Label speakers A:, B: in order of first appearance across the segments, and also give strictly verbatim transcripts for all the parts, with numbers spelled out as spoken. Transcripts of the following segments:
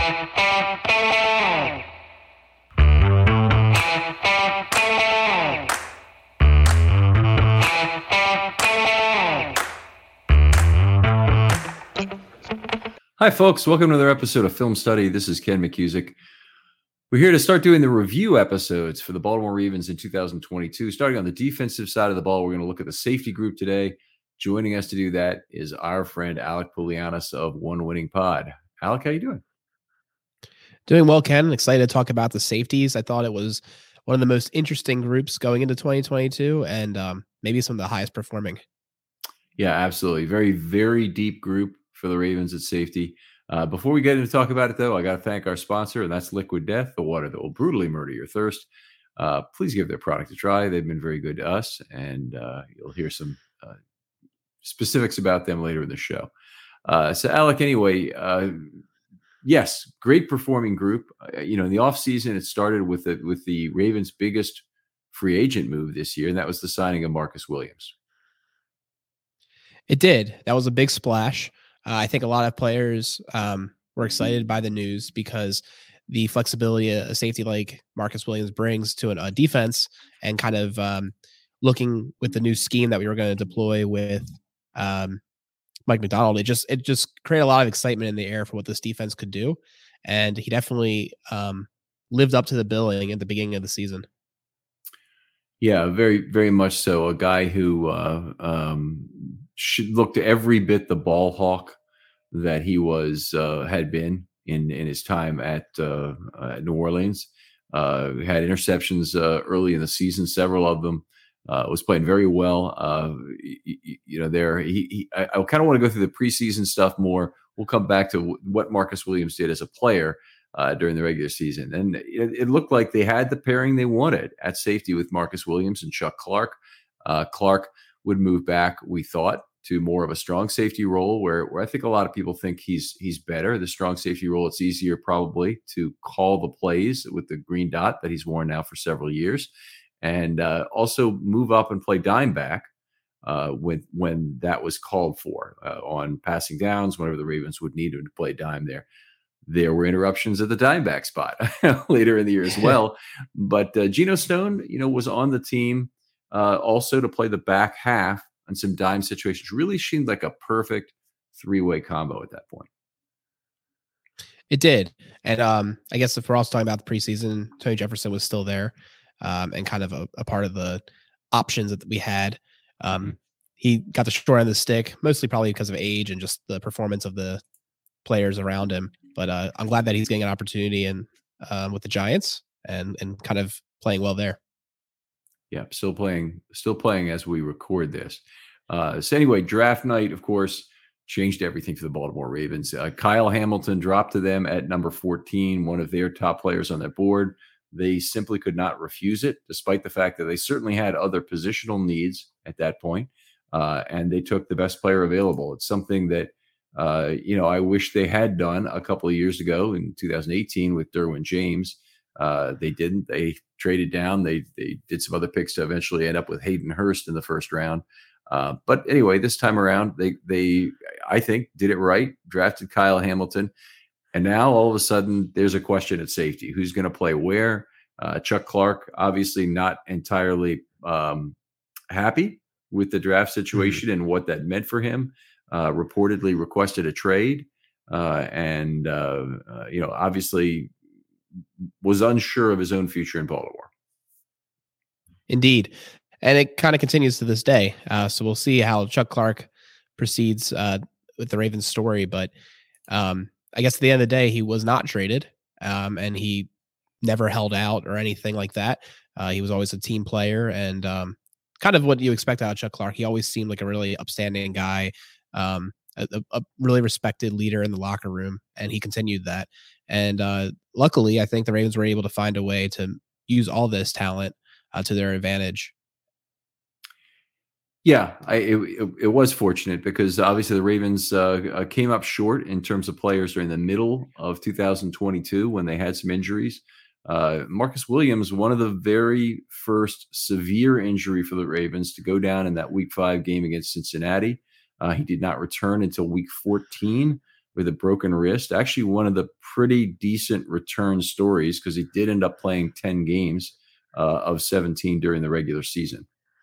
A: Hi, folks. Welcome to another episode of Film Study. This is Ken McCusick. We're here to start doing the review episodes for the Baltimore Ravens in two thousand twenty-two. Starting on the defensive side of the ball, we're going to look at the safety group today. Joining us to do that is our friend Alec Poulianis of One Winning Pod. Alec, how you doing?
B: Doing well, Ken. Excited to talk about the safeties. I thought it was one of the most interesting groups going into twenty twenty-two and um, maybe some of the highest performing.
A: Yeah, absolutely. Very, very deep group for the Ravens at safety. Uh, before we get into talk about it, though, I got to thank our sponsor, and that's Liquid Death, the water that will brutally murder your thirst. Uh, please give their product a try. They've been very good to us, and uh, you'll hear some uh, specifics about them later in the show. Uh, so, Alec, anyway, uh, yes, great performing group. Uh, you know, in the offseason, it started with the, with the Ravens' biggest free agent move this year, and that was the signing of Marcus Williams.
B: It did. That was a big splash. Uh, I think a lot of players um, were excited by the news because the flexibility a safety like Marcus Williams brings to an, a defense, and kind of um, looking with the new scheme that we were going to deploy with um, Mike Macdonald, it just it just created a lot of excitement in the air for what this defense could do, and he definitely um, lived up to the billing at the beginning of the season.
A: Yeah, very, very much so. A guy who uh, um, should looked every bit the ball hawk that he was uh, had been in in his time at, uh, at New Orleans. Uh, had interceptions uh, early in the season, several of them. Uh, was playing very well. Uh, you, you know, there. He, he I, I kind of want to go through the preseason stuff more. We'll come back to w- what Marcus Williams did as a player uh, during the regular season, and it, it looked like they had the pairing they wanted at safety with Marcus Williams and Chuck Clark. Uh, Clark would move back, we thought, to more of a strong safety role, where, where I think a lot of people think he's he's better. The strong safety role, it's easier probably to call the plays with the green dot that he's worn now for several years, and uh, also move up and play dime back uh, when when that was called for uh, on passing downs. Whenever the Ravens would need him to play dime there. There were interruptions at the dime back spot later in the year as well. But uh, Geno Stone, you know, was on the team uh, also to play the back half on some dime situations. Really seemed like a perfect three-way combo at that point.
B: It did. And um, I guess if we're also talking about the preseason, Tony Jefferson was still there um, and kind of a, a part of the options that we had. Um, mm-hmm. He got the short end of the stick, mostly probably because of age and just the performance of the players around him. But uh, I'm glad that he's getting an opportunity and um, with the Giants and and kind of playing well there.
A: Yeah, still playing, still playing as we record this. Uh, so anyway, draft night, of course, changed everything for the Baltimore Ravens. Uh, Kyle Hamilton dropped to them at number fourteen, one of their top players on their board. They simply could not refuse it, despite the fact that they certainly had other positional needs at that point, uh, and they took the best player available. It's something that uh, you know I wish they had done a couple of years ago in two thousand eighteen with Derwin James. Uh, they didn't. They traded down. They they did some other picks to eventually end up with Hayden Hurst in the first round. Uh, but anyway, this time around, they they I think did it right. Drafted Kyle Hamilton, and now all of a sudden there's a question at safety: who's going to play where? Uh, Chuck Clark obviously not entirely um, happy with the draft situation mm-hmm. and what that meant for him. Uh, reportedly requested a trade, uh, and uh, uh, you know obviously was unsure of his own future in Baltimore.
B: Indeed. And it kind of continues to this day. Uh, so we'll see how Chuck Clark proceeds uh, with the Ravens story. But um, I guess at the end of the day, he was not traded um, and he never held out or anything like that. Uh, he was always a team player and um, kind of what you expect out of Chuck Clark. He always seemed like a really upstanding guy, um, a, a really respected leader in the locker room. And he continued that. And uh, luckily, I think the Ravens were able to find a way to use all this talent uh, to their advantage.
A: Yeah, I, it, it was fortunate because obviously the Ravens uh, came up short in terms of players during the middle of two thousand twenty-two when they had some injuries. Uh, Marcus Williams, one of the very first severe injury for the Ravens to go down in that week five game against Cincinnati. Uh, he did not return until week fourteen with a broken wrist. Actually, one of the pretty decent return stories because he did end up playing ten games uh, of seventeen during the regular season.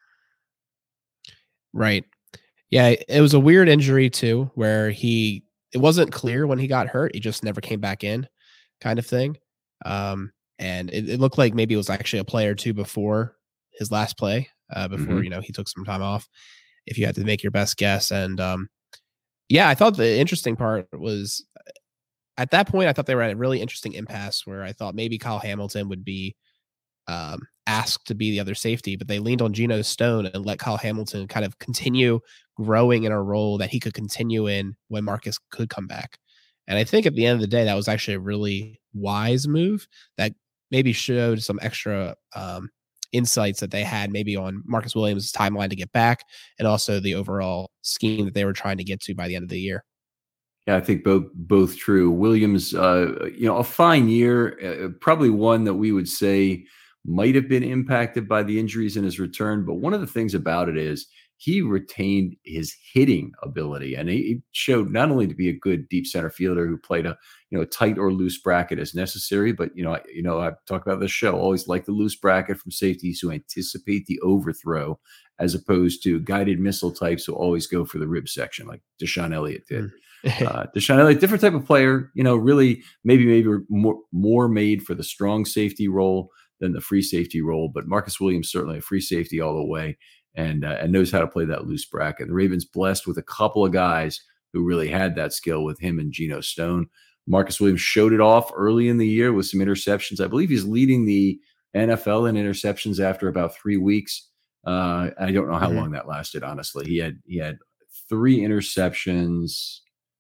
B: Right. Yeah, it was a weird injury too, where he it wasn't clear when he got hurt. He just never came back in, kind of thing. Um, and it, it looked like maybe it was actually a play or two before his last play, uh, before
A: Mm-hmm.
B: you know he took some time off. If you had to make your best guess, and um, yeah, I thought the interesting part was at that point, I thought they were at a really interesting impasse where I thought maybe Kyle Hamilton would be um, asked to be the other safety, but they leaned on Geno Stone and let Kyle Hamilton kind of continue growing in a role that he could continue in when Marcus could come back. And I think at the end of the day, that was actually a really wise move that maybe showed some extra um, insights that they had maybe on Marcus Williams' timeline to get back and also the overall scheme that they were trying to get to by the end of the year.
A: Yeah, I think both both true. Williams, uh, you know, a fine year, uh, probably one that we would say might have been impacted by the injuries in his return. But one of the things about it is he retained his hitting ability, and he showed not only to be a good deep center fielder who played a you know tight or loose bracket as necessary, but you know, I, you know, I've talked about this show. Always like the loose bracket from safeties who anticipate the overthrow, as opposed to guided missile types who always go for the rib section, like Deshaun Elliott did.
B: Mm.
A: uh, Deshaun Elliott, different type of player, you know, really maybe maybe more more made for the strong safety role than the free safety role. But Marcus Williams certainly a free safety all the way, and uh, and knows how to play that loose bracket. The Ravens blessed with a couple of guys who really had that skill with him and Geno Stone. Marcus Williams showed it off early in the year with some interceptions. I believe he's leading the N F L in interceptions after about three weeks. Uh, I don't know how
B: mm-hmm.
A: long that lasted. Honestly, he had he had three interceptions.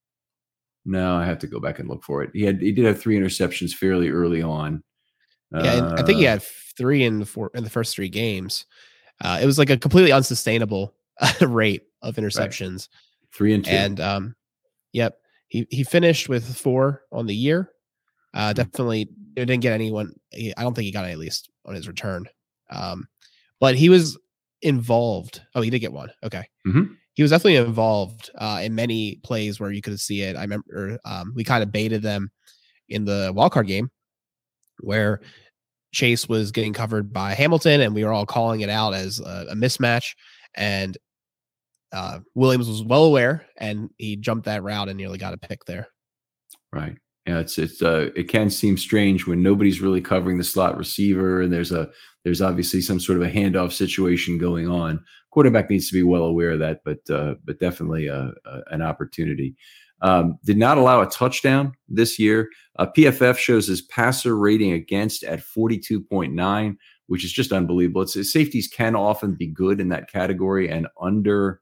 A: No, I have to go back and look for it. He had he did have three interceptions fairly early on.
B: Yeah, and I think he
A: Uh,
B: had three in the four in the first three games. Uh, it was like a completely unsustainable rate of interceptions.
A: Right. Three and two.
B: And um, yep, he he finished with four on the year. Uh,
A: Mhm.
B: Definitely didn't get anyone. He, I don't think he got any at least on his return. Um, but he was involved. Oh, he did get one. Okay.
A: Mhm.
B: He was definitely involved uh, in many plays where you could see it. I remember um, we kind of baited them in the wildcard game where Chase was getting covered by Hamilton, and we were all calling it out as a, a mismatch. And uh, Williams was well aware, and he jumped that route and nearly got a pick there.
A: Right. Yeah, it's it's uh, it can seem strange when nobody's really covering the slot receiver, and there's a there's obviously some sort of a handoff situation going on. Quarterback needs to be well aware of that, but uh, but definitely a, a, an opportunity. Um, did not allow a touchdown this year. Uh, P F F shows his passer rating against at forty-two point nine, which is just unbelievable. It's safeties can often be good in that category, and under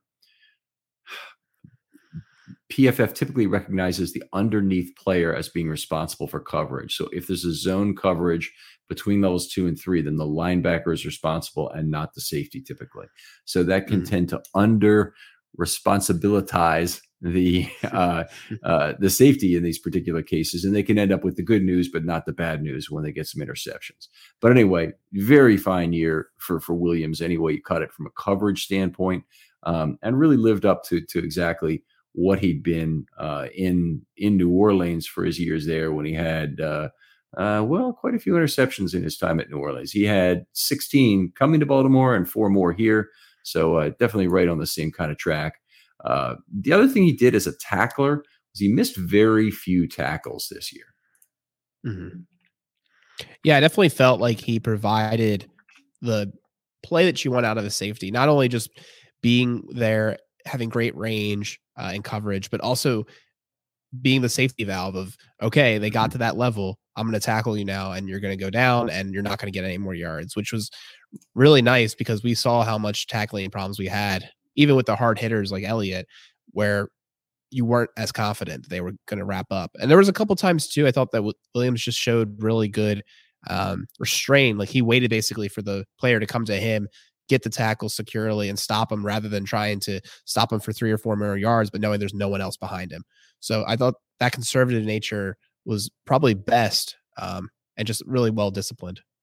A: P F F typically recognizes the underneath player as being responsible for coverage. So if there's a zone coverage between levels two and three, then the linebacker is responsible and not the safety typically. So that can mm. tend to under responsibilitize the uh, uh, the safety in these particular cases, and they can end up with the good news but not the bad news when they get some interceptions. But anyway, very fine year for for Williams. Anyway, you cut it from a coverage standpoint, um, and really lived up to to exactly what he'd been uh, in in New Orleans for his years there when he had, uh, uh, well, quite a few interceptions in his time at New Orleans. He had sixteen coming to Baltimore and four more here. So uh, definitely right on the same kind of track. Uh, the other thing he did as a tackler was he missed very few tackles this year.
B: Mm-hmm. Yeah, I definitely felt like he provided the play that you want out of a safety, not only just being there, having great range uh, and coverage, but also being the safety valve of, okay, they got to that level, I'm going to tackle you now, and you're going to go down, and you're not going to get any more yards, which was really nice because we saw how much tackling problems we had, even with the hard hitters like Elliott, where you weren't as confident they were going to wrap up. And there was a couple times too, I thought that Williams just showed really good um, restraint. Like he waited basically for the player to come to him, get the tackle securely and stop him rather than trying to stop him for three or four more yards, but knowing there's no one else behind him. So I thought that conservative nature was probably best um, and just really well disciplined.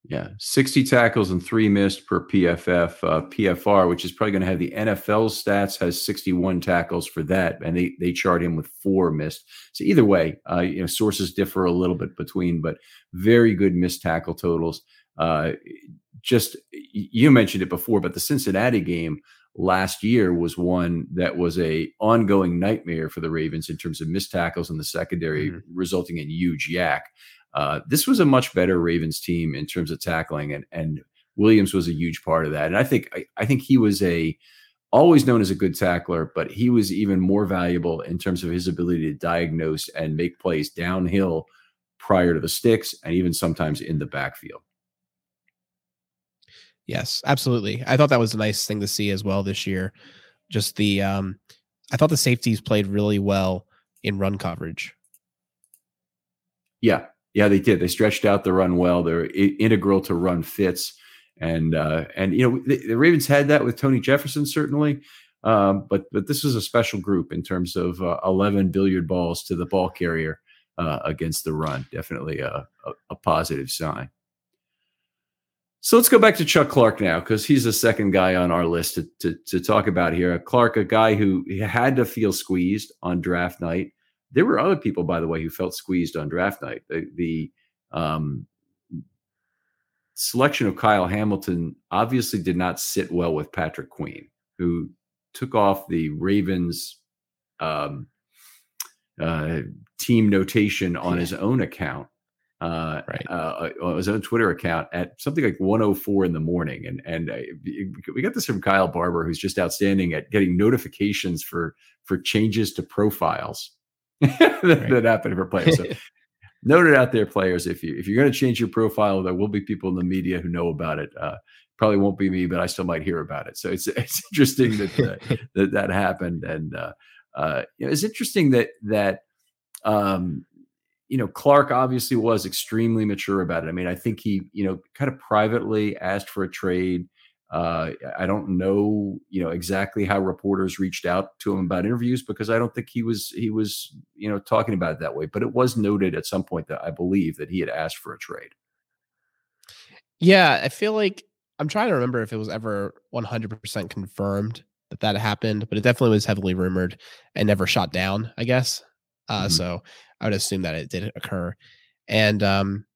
A: Yeah, sixty tackles and three missed per P F F. Uh, P F R, which is probably going to have the N F L stats, has sixty-one tackles for that, and they they chart him with four missed. So either way, uh, you know, sources differ a little bit between, but very good missed tackle totals. Uh, just you mentioned it before, but the Cincinnati game last year was one that was a ongoing nightmare for the Ravens in terms of missed tackles in the secondary, mm-hmm. resulting in huge yak. Uh, this was a much better Ravens team in terms of tackling, and and Williams was a huge part of that. And I think I, I think he was a always known as a good tackler, but he was even more valuable in terms of his ability to diagnose and make plays downhill prior to the sticks, and even sometimes in the backfield.
B: Yes, absolutely. I thought that was a nice thing to see as well this year. Just the, um, I thought the safeties played really well in run coverage.
A: Yeah, yeah, they did. They stretched out the run well. They're I- integral to run fits, and uh, and you know the, the Ravens had that with Tony Jefferson certainly, um, but but this was a special group in terms of uh, eleven billiard balls to the ball carrier uh, against the run. Definitely a, a, a positive sign. So let's go back to Chuck Clark now, because he's the second guy on our list to, to, to talk about here. Clark, a guy who had to feel squeezed on draft night. There were other people, by the way, who felt squeezed on draft night. The, the um, selection of Kyle Hamilton obviously did not sit well with Patrick Queen, who took off the Ravens um, uh, team notation on his own account. Uh,
B: right.
A: uh, on his own Twitter account at something like one oh four in the morning. And, and uh, we got this from Kyle Barber, who's just outstanding at getting notifications for, for changes to profiles that, right. that happen for players. So note it out there, players. If you, if you're going to change your profile, there will be people in the media who know about it. Uh, probably won't be me, but I still might hear about it. So it's, it's interesting that, uh, that, that happened. And, uh, uh, you know, it's interesting that, that, um, you know, Clark obviously was extremely mature about it. I mean, I think he, you know, kind of privately asked for a trade. Uh, I don't know, you know, exactly how reporters reached out to him about interviews, because I don't think he was, he was, you know, talking about it that way. But it was noted at some point that I believe that he had asked for a trade.
B: Yeah, I feel like I'm trying to remember if it was ever one hundred percent confirmed that that happened, but it definitely was heavily rumored and never shot down, I guess. Uh, mm-hmm. So I would assume that it did occur. And um,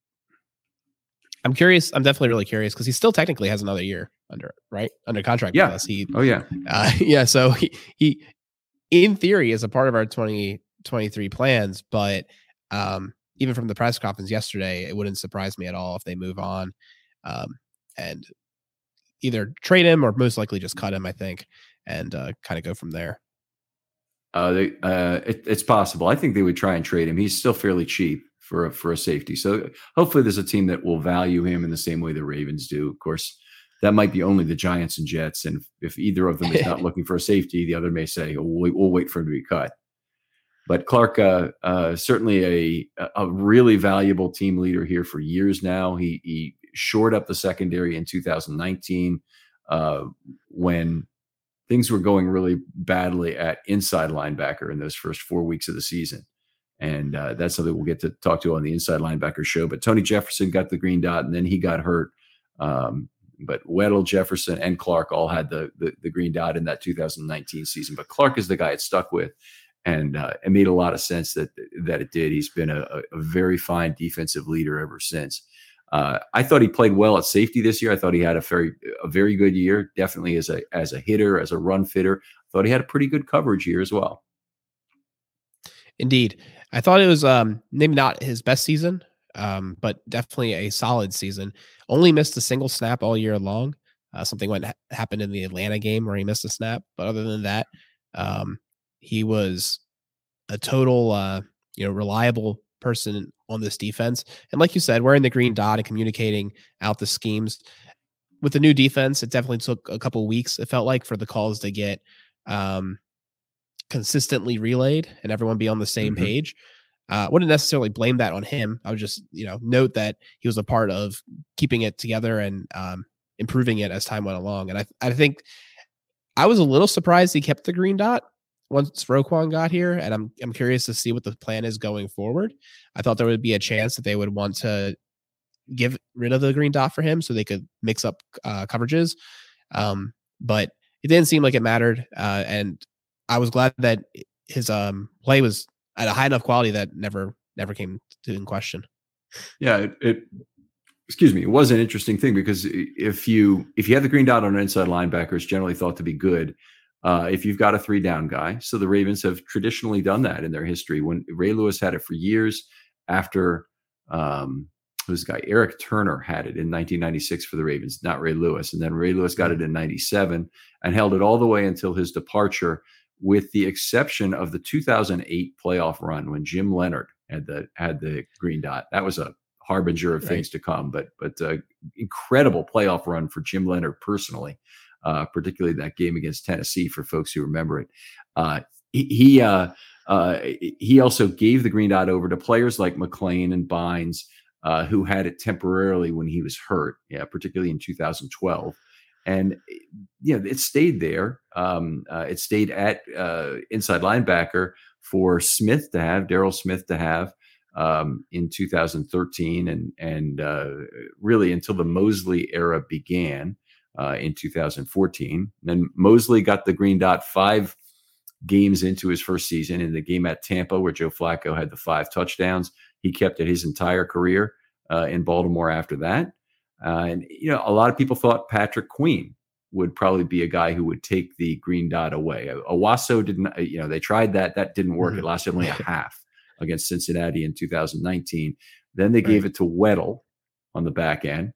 B: I'm curious. I'm definitely really curious, because he still technically has another year under, right? Under contract
A: yeah.
B: with us. He,
A: oh, yeah.
B: Uh, yeah. So he, he, in theory, is a part of our twenty twenty-three plans. But um, even from the press conference yesterday, it wouldn't surprise me at all if they move on um, and either trade him or most likely just cut him, I think, and uh, kind of go from there.
A: Uh, they, uh, it, it's possible. I think they would try and trade him. He's still fairly cheap for a, for a safety. So hopefully there's a team that will value him in the same way the Ravens do. Of course, that might be only the Giants and Jets. And if, if either of them is not looking for a safety, the other may say, oh, we'll, we'll wait for him to be cut. But Clark, uh, uh, certainly a, a really valuable team leader here for years now. He, he shored up the secondary in two thousand nineteen uh, when things were going really badly at inside linebacker in those first four weeks of the season. And uh, that's something we'll get to talk to on the Inside Linebacker show. But Tony Jefferson got the green dot, and then he got hurt. Um, but Weddle, Jefferson, and Clark all had the, the the green dot in that two thousand nineteen season. But Clark is the guy it stuck with. And uh, it made a lot of sense that that it did. He's been a, a very fine defensive leader ever since. Uh, I thought he played well at safety this year. I thought he had a very, a very good year, definitely as a as a hitter, as a run fitter. I thought he had a pretty good coverage year as well.
B: Indeed. I thought it was um, maybe not his best season, um, but definitely a solid season. Only missed a single snap all year long. Uh, something went ha- happened in the Atlanta game where he missed a snap. But other than that, um, he was a total, uh, you know, reliable person on this defense. And like you said, wearing the green dot and communicating out the schemes with the new defense, it definitely took a couple weeks, it felt like, for the calls to get um, consistently relayed and everyone be on the same mm-hmm. page. I uh, wouldn't necessarily blame that on him. I would just, you know, note that he was a part of keeping it together and um, improving it as time went along. And I, I think I was a little surprised he kept the green dot once Roquan got here, and I'm I'm curious to see what the plan is going forward. I thought there would be a chance that they would want to give rid of the green dot for him so they could mix up uh, coverages. Um, but it didn't seem like it mattered. Uh, and I was glad that his um, play was at a high enough quality that never, never came to in question.
A: Yeah. It, it excuse me. It was an interesting thing because if you, if you have the green dot on an inside linebacker, it's generally thought to be good. Uh, if you've got a three down guy. So the Ravens have traditionally done that in their history. When Ray Lewis had it for years after, um, this guy, Eric Turner had it in nineteen ninety-six for the Ravens, not Ray Lewis. And then Ray Lewis got it in ninety-seven and held it all the way until his departure, with the exception of the two thousand eight playoff run when Jim Leonard had the, had the green dot. That was a harbinger of things right. to come, but, but uh, incredible playoff run for Jim Leonard personally. Uh, particularly that game against Tennessee, for folks who remember it. Uh, he he, uh, uh, he also gave the green dot over to players like McClain and Bynes, uh, who had it temporarily when he was hurt, yeah, particularly in two thousand twelve. And you know, it stayed there. Um, uh, it stayed at uh, inside linebacker for Smith to have, Daryl Smith to have um, in two thousand thirteen, and and uh, really until the Mosley era began. Uh, in two thousand fourteen. And then Mosley got the green dot five games into his first season. In the game at Tampa, where Joe Flacco had the five touchdowns, he kept it his entire career uh, in Baltimore after that. Uh, and, you know, a lot of people thought Patrick Queen would probably be a guy who would take the green dot away. Owasso didn't, you know, they tried that. That didn't work. Mm-hmm. It lasted only a half against Cincinnati in two thousand nineteen. Then they right. gave it to Weddle on the back end.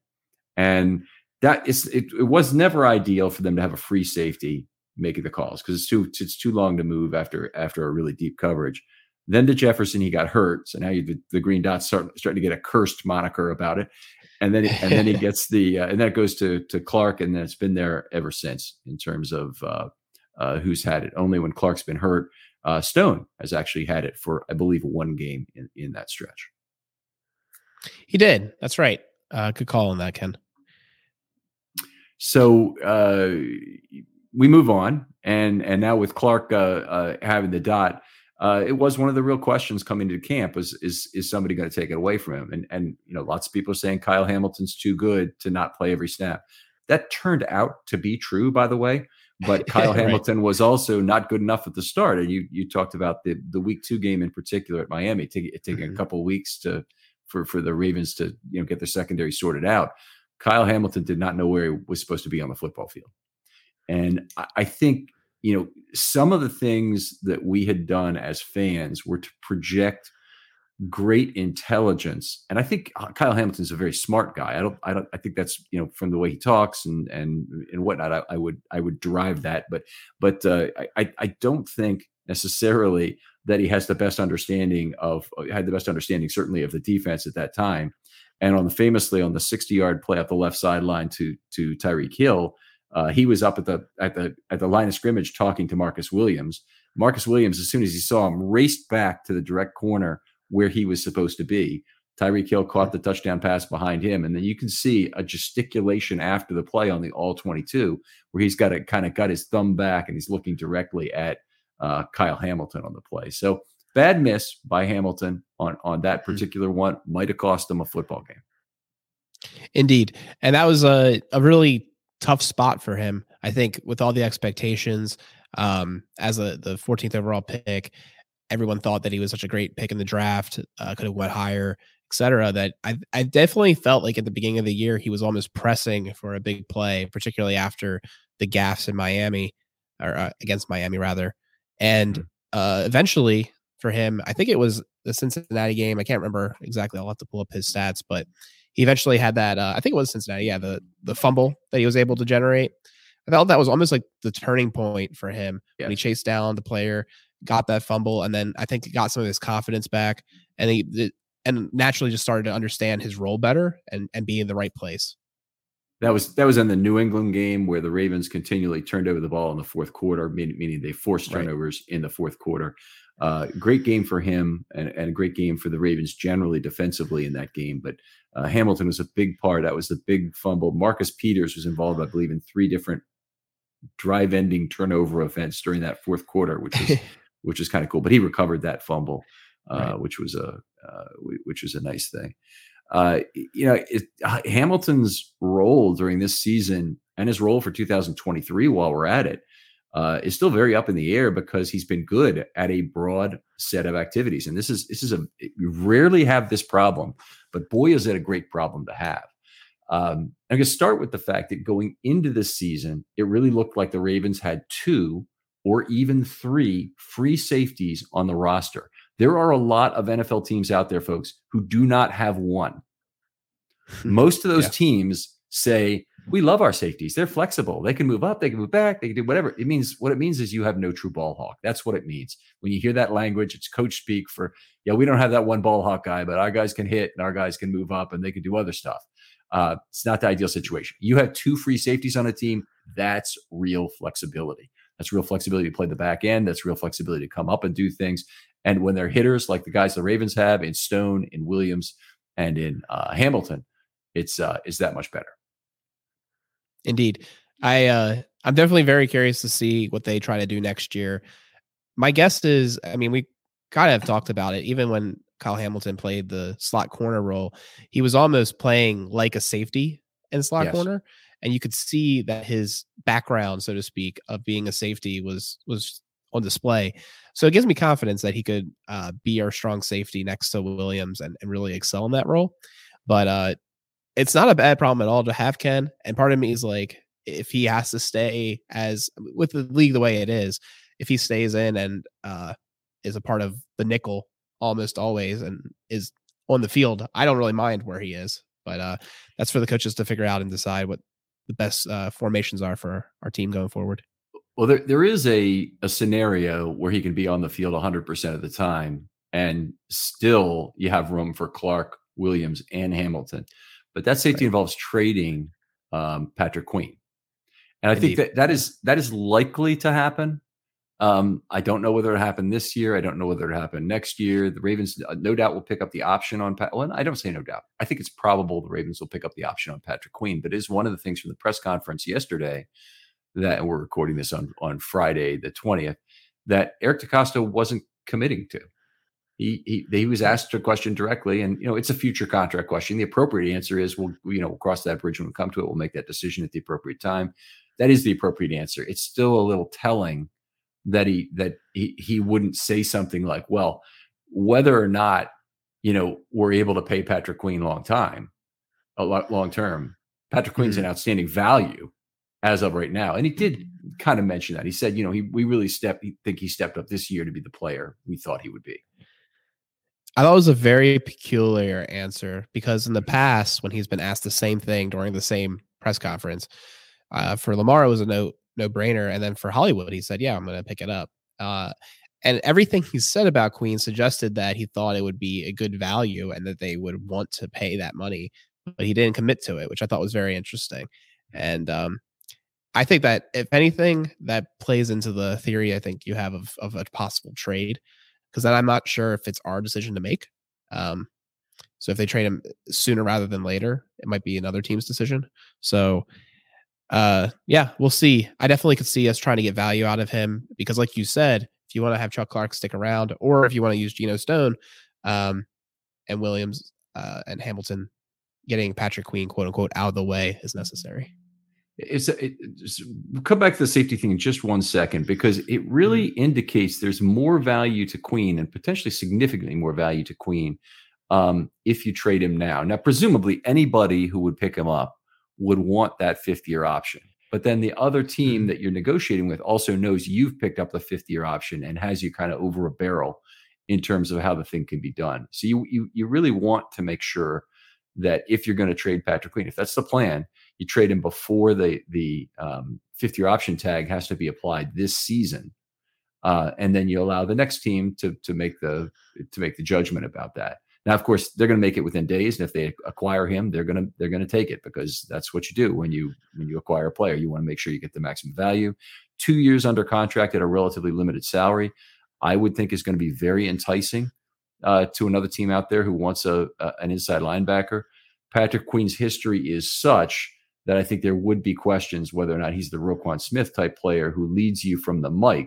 A: And that is, it, it was never ideal for them to have a free safety making the calls because it's too it's too long to move after after a really deep coverage. Then to Jefferson, he got hurt, so now you, the, the green dot's start, starting to get a cursed moniker about it. And then and then he gets the uh, and that goes to to Clark, and then it's been there ever since in terms of uh, uh, who's had it. Only when Clark's been hurt, uh, Stone has actually had it for, I believe, one game in, in that stretch.
B: He did. That's right. Uh, good call on that, Ken.
A: So uh, we move on, and and now with Clark uh, uh, having the dot, uh, it was one of the real questions coming to camp: was is is somebody going to take it away from him? And and you know, lots of people are saying Kyle Hamilton's too good to not play every snap. That turned out to be true, by the way. But Kyle right. Hamilton was also not good enough at the start. And you you talked about the the week two game in particular at Miami, taking taking mm-hmm. a couple of weeks to for for the Ravens to you know get their secondary sorted out. Kyle Hamilton did not know where he was supposed to be on the football field. And I think, you know, some of the things that we had done as fans were to project great intelligence. And I think Kyle Hamilton's a very smart guy. I don't, I don't, I think that's, you know, from the way he talks and, and, and whatnot, I, I would, I would derive that, but, but uh, I, I don't think necessarily that he has the best understanding of, had the best understanding, certainly of the defense at that time. And on the famously on the sixty-yard play up the left sideline to to Tyreek Hill, uh, he was up at the at the at the line of scrimmage talking to Marcus Williams. Marcus Williams, as soon as he saw him, raced back to the direct corner where he was supposed to be. Tyreek Hill caught the touchdown pass behind him, and then you can see a gesticulation after the play on the all twenty-two, where he's got a kind of got his thumb back and he's looking directly at uh, Kyle Hamilton on the play. So. Bad miss by Hamilton on, on that particular one might have cost them a football game.
B: Indeed. And that was a, a really tough spot for him, I think, with all the expectations. Um, as a, the fourteenth overall pick, everyone thought that he was such a great pick in the draft, uh, could have went higher, et cetera, that I, I definitely felt like at the beginning of the year, he was almost pressing for a big play, particularly after the gaffes in Miami, or uh, against Miami, rather. And uh, eventually, for him, I think it was the Cincinnati game. I can't remember exactly. I'll have to pull up his stats, but he eventually had that. Uh, I think it was Cincinnati. Yeah, the the fumble that he was able to generate. I felt that was almost like the turning point for him yeah. when he chased down the player, got that fumble, and then I think got some of his confidence back, and he and naturally just started to understand his role better and and be in the right place.
A: That was that was in the New England game where the Ravens continually turned over the ball in the fourth quarter, meaning, meaning they forced turnovers right. in the fourth quarter. Uh, great game for him and, and a great game for the Ravens generally defensively in that game. But uh, Hamilton was a big part. That was the big fumble. Marcus Peters was involved, I believe, in three different drive-ending turnover events during that fourth quarter, which was which was kind of cool. But he recovered that fumble, uh, right. which was a uh, which was a nice thing. uh, you know, it, uh, Hamilton's role during this season and his role for two thousand twenty-three, while we're at it, uh, is still very up in the air because he's been good at a broad set of activities. And this is this is a you rarely have this problem, but boy, is it a great problem to have. Um, I'm going to start with the fact that going into this season, it really looked like the Ravens had two or even three free safeties on the roster. There are a lot of N F L teams out there, folks, who do not have one. Most of those yeah. teams say, we love our safeties. They're flexible. They can move up. They can move back. They can do whatever. It means what it means is you have no true ball hawk. That's what it means. When you hear that language, it's coach speak for, yeah, we don't have that one ball hawk guy, but our guys can hit and our guys can move up and they can do other stuff. Uh, it's not the ideal situation. You have two free safeties on a team. That's real flexibility. That's real flexibility to play the back end. That's real flexibility to come up and do things. And when they're hitters like the guys the Ravens have in Stone, in Williams, and in uh, Hamilton, it's uh, it's that much better.
B: Indeed. I, uh, I'm definitely very curious to see what they try to do next year. My guess is, I mean, we kind of talked about it, even when Kyle Hamilton played the slot corner role, he was almost playing like a safety in slot yes. corner. And you could see that his background, so to speak, of being a safety was, was on display. So it gives me confidence that he could uh, be our strong safety next to Williams and, and really excel in that role. But, uh, it's not a bad problem at all to have Ken. And part of me is like, if he has to stay as with the league the way it is, if he stays in and uh, is a part of the nickel almost always and is on the field, I don't really mind where he is. But uh, that's for the coaches to figure out and decide what the best uh, formations are for our team going forward.
A: Well, there there is a a scenario where he can be on the field one hundred percent of the time, and still you have room for Clark, Williams, and Hamilton. But that safety right. involves trading um, Patrick Queen. And I Indeed. think that that is that is likely to happen. Um, I don't know whether it'll happen this year. I don't know whether it'll happen next year. The Ravens uh, no doubt will pick up the option on Pat. Well, I don't say no doubt. I think it's probable the Ravens will pick up the option on Patrick Queen. But it is one of the things from the press conference yesterday that, and we're recording this on, on Friday the twentieth, that Eric DeCosta wasn't committing to. He, he he was asked a question directly, and you know it's a future contract question. The appropriate answer is we'll you know we'll cross that bridge when we come to it. We'll make that decision at the appropriate time. That is the appropriate answer. It's still a little telling that he that he he wouldn't say something like, "Well, whether or not you know we're able to pay Patrick Queen long time, a lot long term. Patrick Queen's mm-hmm. an outstanding value as of right now," and he did kind of mention that. He said, "You know, he we really stepped. He think he stepped up this year to be the player we thought he would be."
B: I thought it was a very peculiar answer because in the past, when he's been asked the same thing during the same press conference, uh, for Lamar, it was a no no brainer. And then for Hollywood, he said, yeah, I'm going to pick it up. Uh, and everything he said about Queen suggested that he thought it would be a good value and that they would want to pay that money, but he didn't commit to it, which I thought was very interesting. And um, I think that if anything, that plays into the theory I think you have of, of a possible trade. Because then I'm not sure if it's our decision to make. Um, so if they trade him sooner rather than later, it might be another team's decision. So, uh, yeah, we'll see. I definitely could see us trying to get value out of him because, like you said, if you want to have Chuck Clark stick around, or if you want to use Geno Stone um, and Williams uh, and Hamilton, getting Patrick Queen, quote unquote, out of the way is necessary.
A: It's, it, it's come back to the safety thing in just one second, because it really indicates there's more value to Queen and potentially significantly more value to Queen um, if you trade him now. Now, presumably anybody who would pick him up would want that fifth year option. But then the other team that you're negotiating with also knows you've picked up the fifth year option and has you kind of over a barrel in terms of how the thing can be done. So you you, you really want to make sure that if you're going to trade Patrick Queen, if that's the plan, you trade him before the the um, fifth year option tag has to be applied this season, uh, and then you allow the next team to to make the to make the judgment about that. Now, of course, they're going to make it within days, and if they acquire him, they're going to they're going to take it because that's what you do when you when you acquire a player. You want to make sure you get the maximum value. Two years under contract at a relatively limited salary, I would think is going to be very enticing uh, to another team out there who wants a, a an inside linebacker. Patrick Queen's history is such that I think there would be questions whether or not he's the Roquan Smith type player who leads you from the mic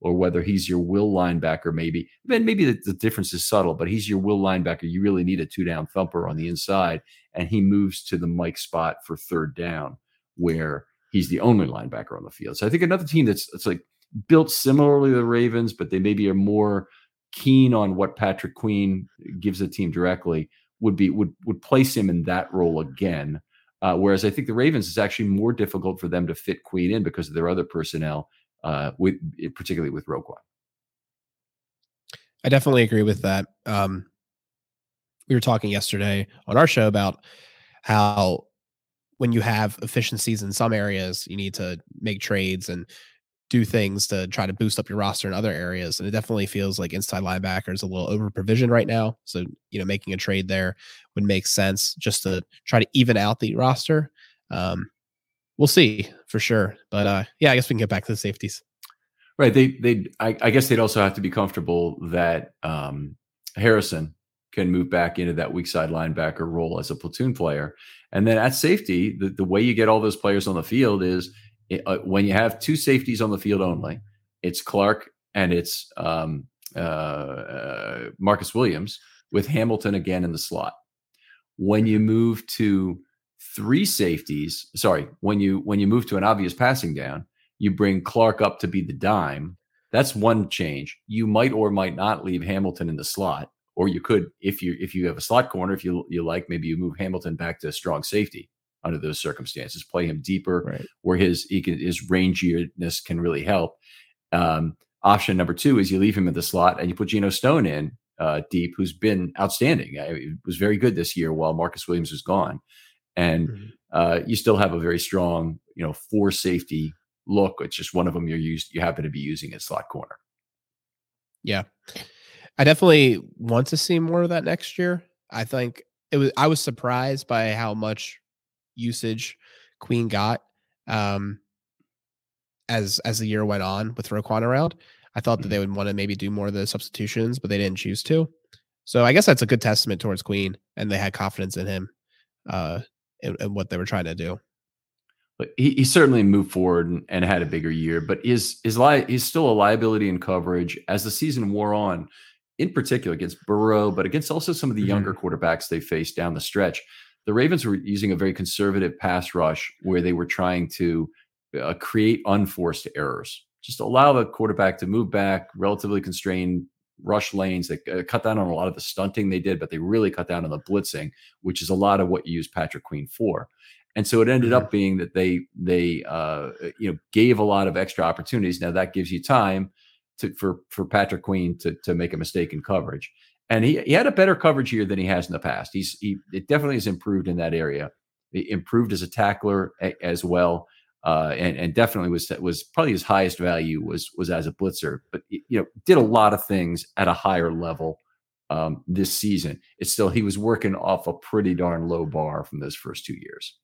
A: or whether he's your will linebacker, maybe. Then maybe the, the difference is subtle, but he's your will linebacker. You really need a two down thumper on the inside, and he moves to the Mike spot for third down, where he's the only linebacker on the field. So I think another team that's it's like built similarly to the Ravens, but they maybe are more keen on what Patrick Queen gives the team directly would be would would place him in that role again. Uh, whereas I think the Ravens is actually more difficult for them to fit Queen in because of their other personnel, uh, with particularly with Roquan.
B: I definitely agree with that. Um, we were talking yesterday on our show about how when you have efficiencies in some areas, you need to make trades and do things to try to boost up your roster in other areas. And it definitely feels like inside linebacker is a little over provisioned right now. So, you know, making a trade there would make sense just to try to even out the roster. Um, we'll see for sure. But uh, yeah, I guess we can get back to the safeties.
A: Right. They, they, I, I guess they'd also have to be comfortable that um, Harrison can move back into that weak side linebacker role as a platoon player. And then at safety, the, the way you get all those players on the field is, It, uh, when you have two safeties on the field only, it's Clark and it's um, uh, uh, Marcus Williams with Hamilton again in the slot. When you move to three safeties, sorry, when you when you move to an obvious passing down, you bring Clark up to be the dime. That's one change. You might or might not leave Hamilton in the slot, or you could, if you if you have a slot corner, if you you like, maybe you move Hamilton back to a strong safety. Under those circumstances, play him deeper,
B: right,
A: where his he can, his ranginess can really help. Um, option number two is you leave him in the slot and you put Geno Stone in uh, deep, who's been outstanding. It was very good this year while Marcus Williams was gone, and mm-hmm. uh, you still have a very strong, you know, four safety look. It's just one of them you're used you happen to be using as slot corner.
B: Yeah, I definitely want to see more of that next year. I think it was. I was surprised by how much usage Queen got um as as the year went on with Roquan around. I thought that they would want to maybe do more of the substitutions, but they didn't choose to. So I guess that's a good testament towards Queen, and they had confidence in him uh in, in what they were trying to do.
A: But he, he certainly moved forward and, and had a bigger year, but is is li- he's still a liability in coverage as the season wore on, in particular against Burrow, but against also some of the mm-hmm. younger quarterbacks they faced down the stretch. The Ravens were using a very conservative pass rush where they were trying to uh, create unforced errors. Just allow the quarterback to move back, relatively constrained rush lanes. They uh, cut down on a lot of the stunting they did, but they really cut down on the blitzing, which is a lot of what you use Patrick Queen for. And so it ended mm-hmm. up being that they they uh, you know gave a lot of extra opportunities. Now that gives you time to for for Patrick Queen to to make a mistake in coverage. And he, he had a better coverage here than he has in the past. He's he it definitely has improved in that area. He improved as a tackler a, as well, uh, and and definitely was was probably his highest value was was as a blitzer. But you know, did a lot of things at a higher level um, this season. It's still he was working off a pretty darn low bar from those first two years.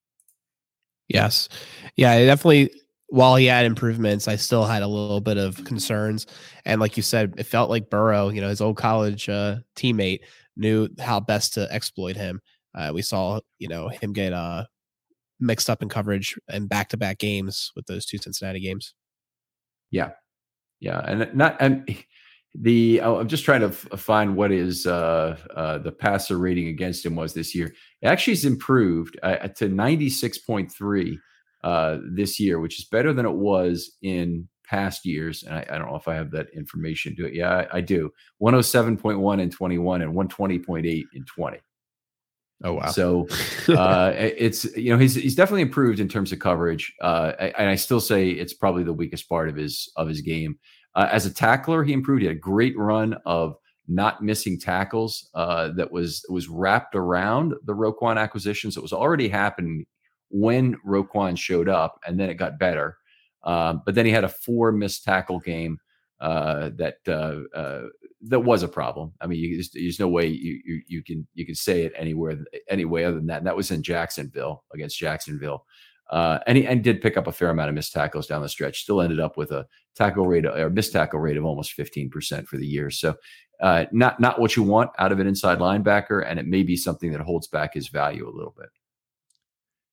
B: Yes, yeah, definitely. While he had improvements, I still had a little bit of concerns. And like you said, it felt like Burrow, you know, his old college uh, teammate, knew how best to exploit him. Uh, we saw, you know, him get uh, mixed up in coverage in back-to-back games with those two Cincinnati games.
A: Yeah, yeah, and not and the I'm just trying to f- find what is uh, uh, the passer rating against him was this year. It actually has improved uh, to ninety-six point three. Uh, this year, which is better than it was in past years. And I, I don't know if I have that information. Do it? Yeah, I, I do. one oh seven point one in twenty-one and one twenty point eight in twenty.
B: Oh, wow.
A: So uh, it's, you know, he's, he's definitely improved in terms of coverage. Uh, and I still say it's probably the weakest part of his, of his game. Uh, as a tackler, he improved. He had a great run of not missing tackles uh, that was, was wrapped around the Roquan acquisitions. It was already happening when Roquan showed up, and then it got better. Um, but then he had a four missed tackle game uh, that uh, uh, that was a problem. I mean, you, there's no way you, you you can you can say it anywhere any way other than that. And that was in Jacksonville against Jacksonville, uh, and he and did pick up a fair amount of missed tackles down the stretch. Still ended up with a tackle rate or missed tackle rate of almost fifteen percent for the year. So uh, not not what you want out of an inside linebacker, and it may be something that holds back his value a little bit.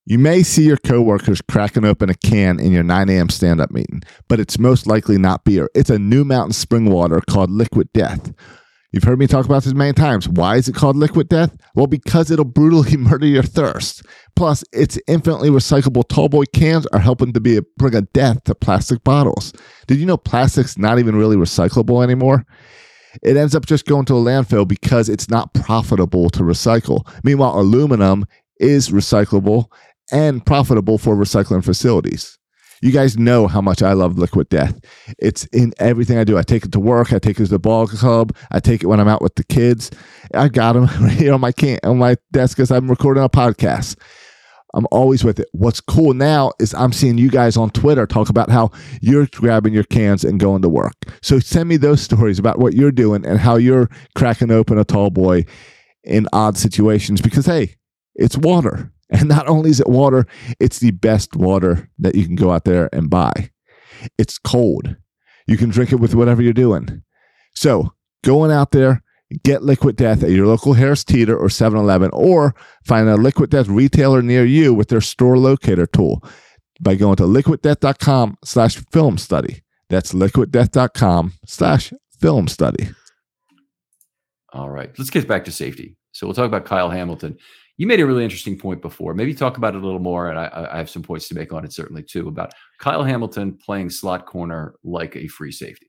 C: You may see your coworkers cracking open a can in your nine a.m. stand-up meeting, but it's most likely not beer. It's a New Mountain spring water called Liquid Death. You've heard me talk about this many times. Why is it called Liquid Death? Well, because it'll brutally murder your thirst. Plus, its infinitely recyclable tallboy cans are helping to be a bring a death to plastic bottles. Did you know plastic's not even really recyclable anymore? It ends up just going to a landfill because it's not profitable to recycle. Meanwhile, aluminum is recyclable and profitable for recycling facilities. You guys know how much I love Liquid Death. It's in everything I do. I take it to work. I take it to the ball club. I take it when I'm out with the kids. I got them right here on my can on my desk as I'm recording a podcast. I'm always with it. What's cool now is I'm seeing you guys on Twitter talk about how you're grabbing your cans and going to work. So send me those stories about what you're doing and how you're cracking open a tall boy in odd situations because, hey, it's water. And not only is it water, it's the best water that you can go out there and buy. It's cold. You can drink it with whatever you're doing. So going out there, get Liquid Death at your local Harris Teeter or seven eleven, or find a Liquid Death retailer near you with their store locator tool by going to liquiddeath.com slash film study. That's liquiddeath.com slash film study.
A: All right, let's get back to safety. So we'll talk about Kyle Hamilton. You made a really interesting point before. Maybe talk about it a little more, and I, I have some points to make on it certainly too, about Kyle Hamilton playing slot corner like a free safety.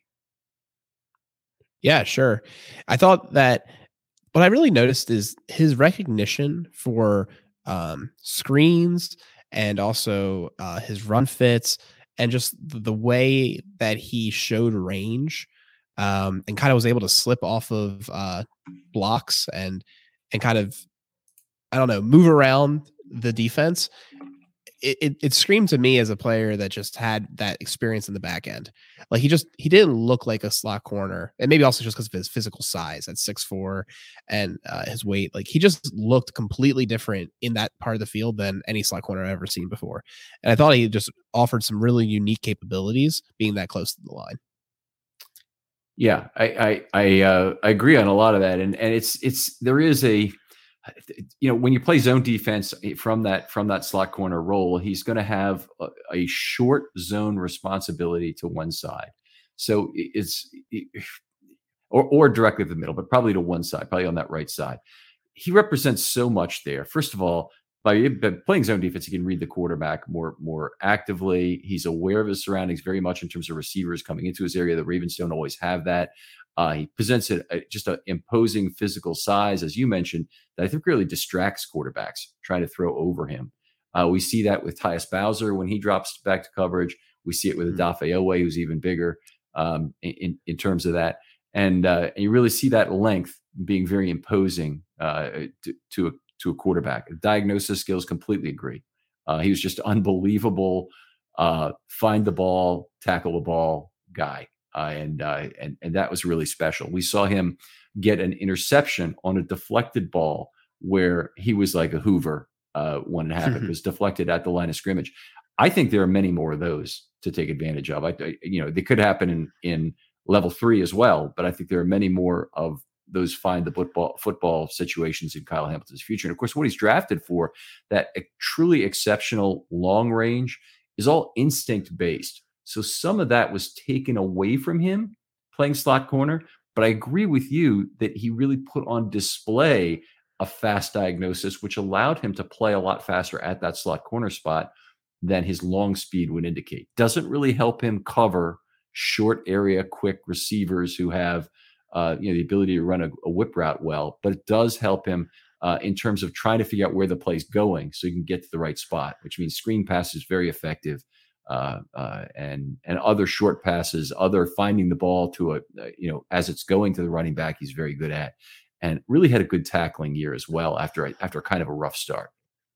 B: Yeah, sure. I thought that what I really noticed is his recognition for um, screens and also uh, his run fits and just the way that he showed range um, and kind of was able to slip off of uh, blocks and and kind of, I don't know, move around the defense. It, it it screamed to me as a player that just had that experience in the back end. Like he just he didn't look like a slot corner, and maybe also just because of his physical size at six foot four and uh, his weight. Like he just looked completely different in that part of the field than any slot corner I've ever seen before. And I thought he just offered some really unique capabilities being that close to the line.
A: Yeah, I I I, uh, I agree on a lot of that, and and it's it's there is a, you know, when you play zone defense from that from that slot corner role, he's going to have a, a short zone responsibility to one side, so it's or or directly to the middle, but probably to one side, probably on that right side. He represents so much there. First of all, by playing zone defense, he can read the quarterback more more actively. He's aware of his surroundings very much in terms of receivers coming into his area. The Ravens don't always have that. Uh, he presents a, a, just an imposing physical size, as you mentioned, that I think really distracts quarterbacks trying to throw over him. Uh, we see that with Tyus Bowser when he drops back to coverage. We see it with mm-hmm. Odafe Oweh, who's even bigger um, in, in terms of that. And, uh, and you really see that length being very imposing uh, to, to a to a quarterback. Diagnosis skills, completely agree. Uh, he was just unbelievable. Uh, find the ball, tackle the ball guy. Uh, and, uh, and, and that was really special. We saw him get an interception on a deflected ball where he was like a Hoover uh, when it happened. It was deflected at the line of scrimmage. I think there are many more of those to take advantage of. I, I you know, they could happen in, in level three as well, but I think there are many more of those find the football football situations in Kyle Hamilton's future. And of course, what he's drafted for, that truly exceptional long range, is all instinct based. So some of that was taken away from him playing slot corner. But I agree with you that he really put on display a fast diagnosis, which allowed him to play a lot faster at that slot corner spot than his long speed would indicate. Doesn't really help him cover short area, quick receivers who have Uh, you know, the ability to run a, a whip route well, but it does help him uh, in terms of trying to figure out where the play's going so you can get to the right spot, which means screen pass is very effective, uh, uh, and and other short passes, other finding the ball to a, uh, you know, as it's going to the running back, he's very good at, and really had a good tackling year as well after a, after kind of a rough start.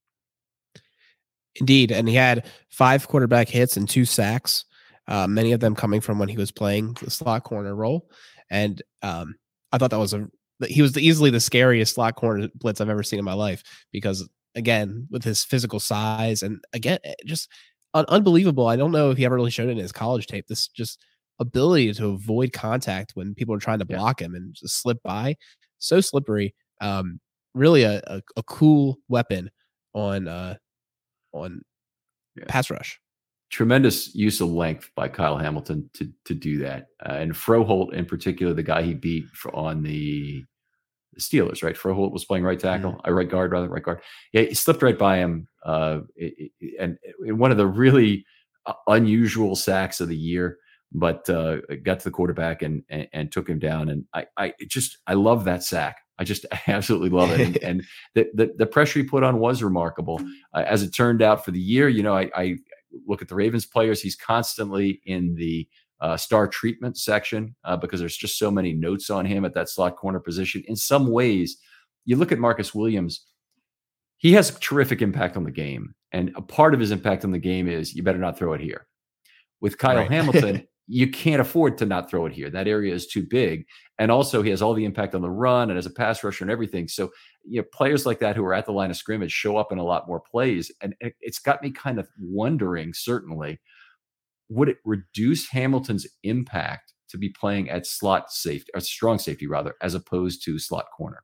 B: Indeed, and he had five quarterback hits and two sacks, uh, many of them coming from when he was playing the slot corner role. And um, I thought that was a he was the, easily the scariest slot corner blitz I've ever seen in my life because, again, with his physical size and, again, just un- unbelievable. I don't know if he ever really showed it in his college tape. This just ability to avoid contact when people are trying to block yeah. him and just slip by. So slippery. Um, really a, a, a cool weapon on uh, on
A: Yeah.
B: pass rush.
A: Tremendous use of length by Kyle Hamilton to to do that. Uh, and Froholt in particular, the guy he beat for, on the Steelers, right? Froholt was playing right tackle, mm-hmm. I right guard, rather right guard. Yeah, he slipped right by him. Uh, it, it, and in one of the really unusual sacks of the year, but uh, got to the quarterback and, and and took him down. And I I just I love that sack. I just absolutely love it. And, and the, the the pressure he put on was remarkable. Uh, as it turned out for the year, you know, I, I look at the Ravens players. He's constantly in the uh, star treatment section uh, because there's just so many notes on him at that slot corner position. In some ways, you look at Marcus Williams, he has a terrific impact on the game. And a part of his impact on the game is you better not throw it here. With Kyle right. Hamilton, you can't afford to not throw it here. That area is too big. And also he has all the impact on the run and as a pass rusher and everything. So, you know, players like that who are at the line of scrimmage show up in a lot more plays. And it's got me kind of wondering, certainly, would it reduce Hamilton's impact to be playing at slot safety, or strong safety rather, as opposed to slot corner?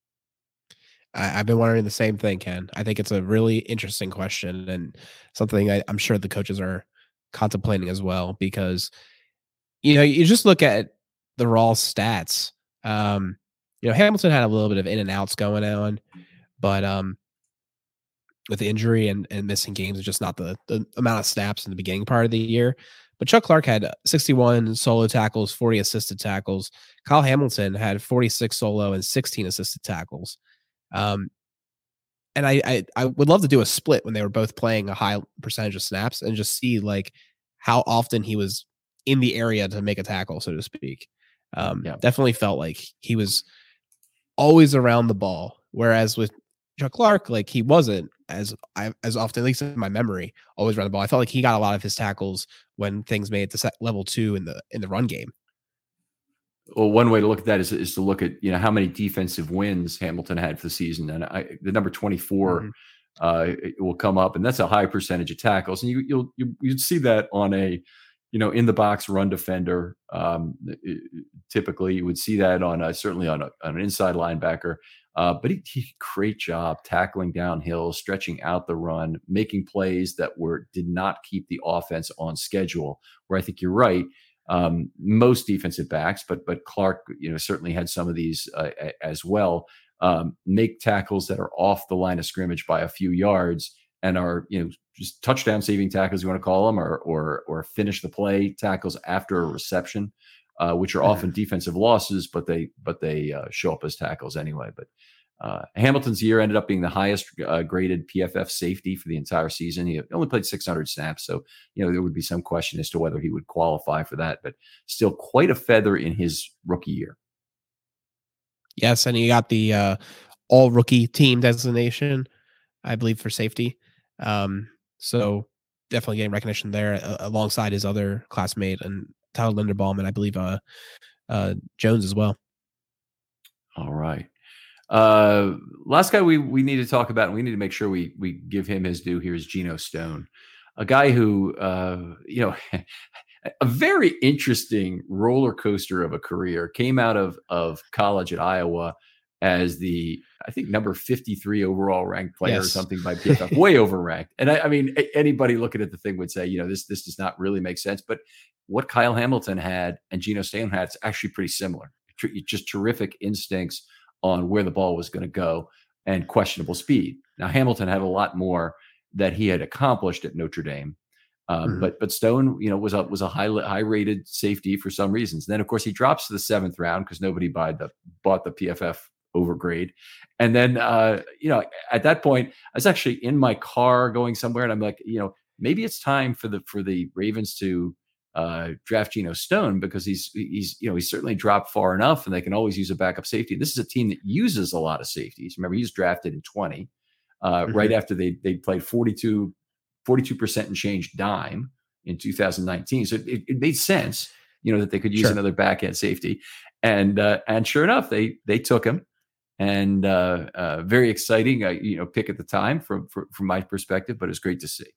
B: I, I've been wondering the same thing, Ken. I think it's a really interesting question and something I, I'm sure the coaches are contemplating as well, because, you know, you just look at the raw stats. Um, you know, Hamilton had a little bit of in and outs going on, but um, with injury and, and missing games, it's just not the, the amount of snaps in the beginning part of the year. But Chuck Clark had sixty-one solo tackles, forty assisted tackles. Kyle Hamilton had forty-six solo and sixteen assisted tackles. Um, and I, I I would love to do a split when they were both playing a high percentage of snaps and just see like how often he was in the area to make a tackle, so to speak. Um, yeah. Definitely felt like he was always around the ball, whereas with Chuck Clark, like he wasn't as I, as often, at least in my memory, always around the ball. I felt like he got a lot of his tackles when things made it to set level two in the in the run game.
A: Well, one way to look at that is, is to look at, you know, how many defensive wins Hamilton had for the season. And I, the number twenty-four mm-hmm. uh, it will come up, and that's a high percentage of tackles. And you, you'll, you, you'd see that on a, you know, in the box run defender. Um, it, typically you would see that on a, certainly on, a, on an inside linebacker. Uh, but he, he great job tackling downhill, stretching out the run, making plays that were, did not keep the offense on schedule, where I think you're right. Um, most defensive backs, but but Clark, you know, certainly had some of these uh, as well. Um, make tackles that are off the line of scrimmage by a few yards and are, you know, just touchdown saving tackles, you want to call them, or or or finish the play tackles after a reception, uh, which are often defensive losses, but they but they uh, show up as tackles anyway. But uh, Hamilton's year ended up being the highest uh, graded P F F safety for the entire season. He only played six hundred snaps, so you know there would be some question as to whether he would qualify for that. But still, quite a feather in his rookie year.
B: Yes, and he got the uh, all rookie team designation, I believe, for safety. Um, so definitely getting recognition there uh, alongside his other classmate and Tyler Linderbaum, and I believe uh, uh, Jones as well.
A: All right. Uh, last guy we we need to talk about, and we need to make sure we we give him his due here, is Geno Stone, a guy who uh, you know a very interesting roller coaster of a career. Came out of of college at Iowa as the, I think, number fifty-three overall ranked player yes. or something by P F F, way overranked. And I, I mean, anybody looking at the thing would say, you know, this this does not really make sense. But what Kyle Hamilton had and Geno Stone had is actually pretty similar. Just terrific instincts on where the ball was going to go and questionable speed. Now, Hamilton had a lot more that he had accomplished at Notre Dame. Um, mm-hmm. But but Stone, you know, was a was a high high rated safety for some reasons. And then, of course, he drops to the seventh round because nobody bought the bought the P F F overgrade. And then, uh, you know, at that point, I was actually in my car going somewhere, and I'm like, you know, maybe it's time for the for the Ravens to uh, draft Geno Stone, because he's he's you know he's certainly dropped far enough, and they can always use a backup safety. This is a team that uses a lot of safeties. Remember, he was drafted in twenty, uh, mm-hmm. right after they they played forty-two percent and change dime in two thousand nineteen. So it, it made sense, you know, that they could use sure. another back end safety, and uh, and sure enough, they they took him. And uh, uh, very exciting, uh, you know, pick at the time from, from from my perspective, but it's great to see.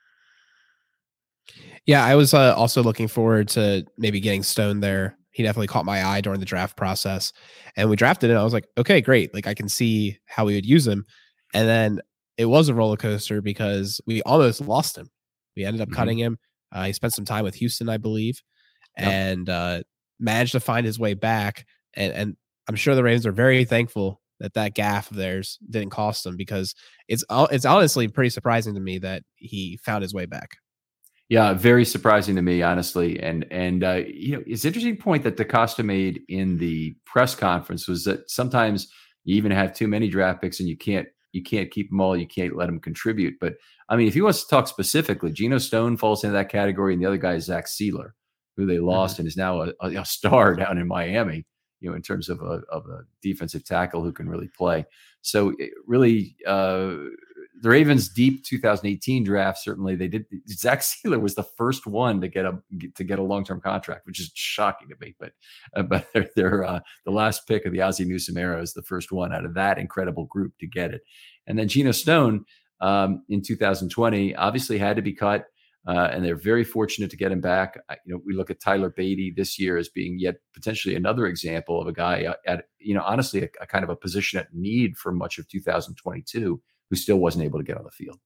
B: Yeah, I was uh, also looking forward to maybe getting Stone there. He definitely caught my eye during the draft process, and we drafted it. I was like, okay, great. Like I can see how we would use him. And then it was a roller coaster because we almost lost him. We ended up
A: Mhm.
B: cutting him. Uh, he spent some time with Houston, I believe,
A: Yep.
B: and uh, managed to find his way back. And, and I'm sure the Ravens are very thankful that that gaffe of theirs didn't cost them, because it's it's honestly pretty surprising to me that he found his way back.
A: Yeah, very surprising to me, honestly. And and uh, you know, it's an interesting point that DaCosta made in the press conference was that sometimes you even have too many draft picks and you can't you can't keep them all. You can't let them contribute. But I mean, if he wants to talk specifically, Geno Stone falls into that category, and the other guy is Zach Sealer, who they lost
B: Mm-hmm.
A: and is now a, a, a star down in Miami. You know, in terms of a of a defensive tackle who can really play. So it really. Uh, The Ravens' deep two thousand eighteen draft, certainly they did. Zach Sealer was the first one to get a to get a long term contract, which is shocking to me. But uh, but they're, they're uh, the last pick of the Ozzie Newsome era is the first one out of that incredible group to get it. And then Geno Stone um, in two thousand twenty obviously had to be cut, uh, and they're very fortunate to get him back. I, you know, we look at Tyler Beatty this year as being yet potentially another example of a guy at, you know, honestly a, a kind of a position at need for much of two thousand twenty-two. Who still wasn't able to get on the field.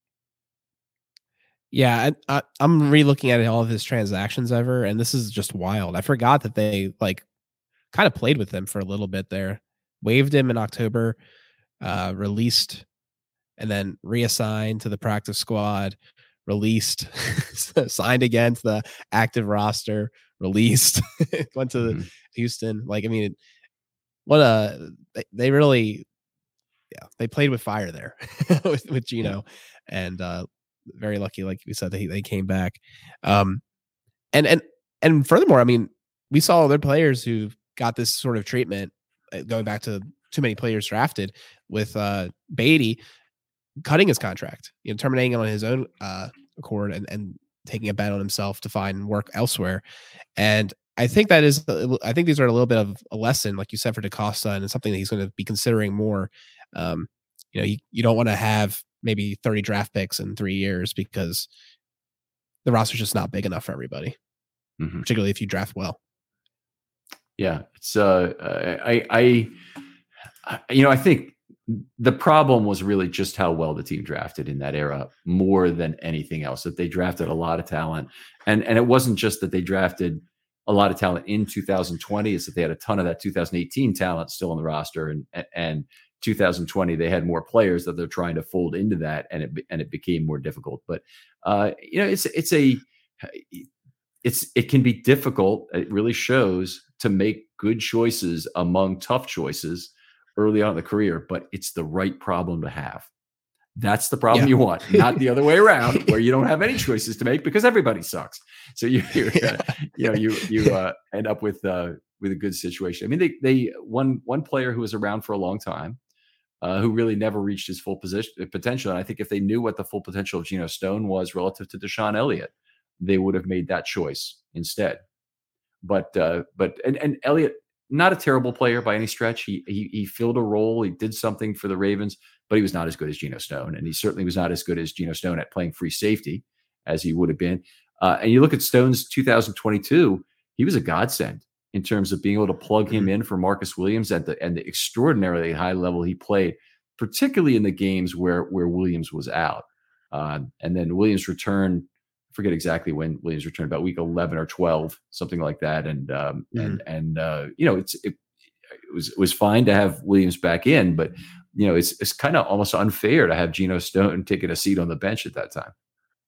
B: Yeah, I, I, I'm re-looking at all of his transactions ever, and this is just wild. I forgot that they like kind of played with him for a little bit there, waived him in October, uh, released, and then reassigned to the practice squad, released, signed again to the active roster, released, went to mm-hmm. Houston. Like, I mean, what a they, they really. Yeah, they played with fire there with, with Geno, yeah. and uh, very lucky, like we said, they they came back. Um, and and and furthermore, I mean, we saw other players who got this sort of treatment, going back to too many players drafted, with uh, Beatty cutting his contract, you know, terminating it on his own uh, accord, and and taking a bet on himself to find work elsewhere. And I think that is, I think these are a little bit of a lesson, like you said, for DaCosta, and it's something that he's going to be considering more. Um, you know, you, you don't want to have maybe thirty draft picks in three years because the roster's just not big enough for everybody, mm-hmm. particularly if you draft well.
A: Yeah, it's uh, I, I, I, you know, I think the problem was really just how well the team drafted in that era, more than anything else. That they drafted a lot of talent, and and it wasn't just that they drafted a lot of talent in two thousand twenty; it's that they had a ton of that two thousand eighteen talent still on the roster, and and two thousand twenty they had more players that they're trying to fold into that, and it and it became more difficult. But uh, you know, it's it's a it's it can be difficult. It really shows to make good choices among tough choices early on in the career, but it's the right problem to have. That's the problem yeah. you want, not the other way around, where you don't have any choices to make because everybody sucks. So you, you, uh, you know, you you uh, end up with uh, with a good situation. I mean, they they one one player who was around for a long time, uh, who really never reached his full position potential. And I think if they knew what the full potential of Geno Stone was relative to Deshaun Elliott, they would have made that choice instead. But uh, but and and Elliott, not a terrible player by any stretch. He, he he filled a role. He did something for the Ravens, but he was not as good as Geno Stone, and he certainly was not as good as Geno Stone at playing free safety as he would have been. Uh, and you look at Stone's two thousand twenty-two, he was a godsend in terms of being able to plug him in for Marcus Williams at the and the extraordinarily high level he played, particularly in the games where where Williams was out. Uh, and then Williams returned. Forget exactly when Williams returned, about week eleven or twelve, something like that. And, um, mm-hmm. and, and, uh, you know, it's, it, it was, it was fine to have Williams back in, but you know, it's, it's kind of almost unfair to have Geno Stone taking a seat on the bench at that time.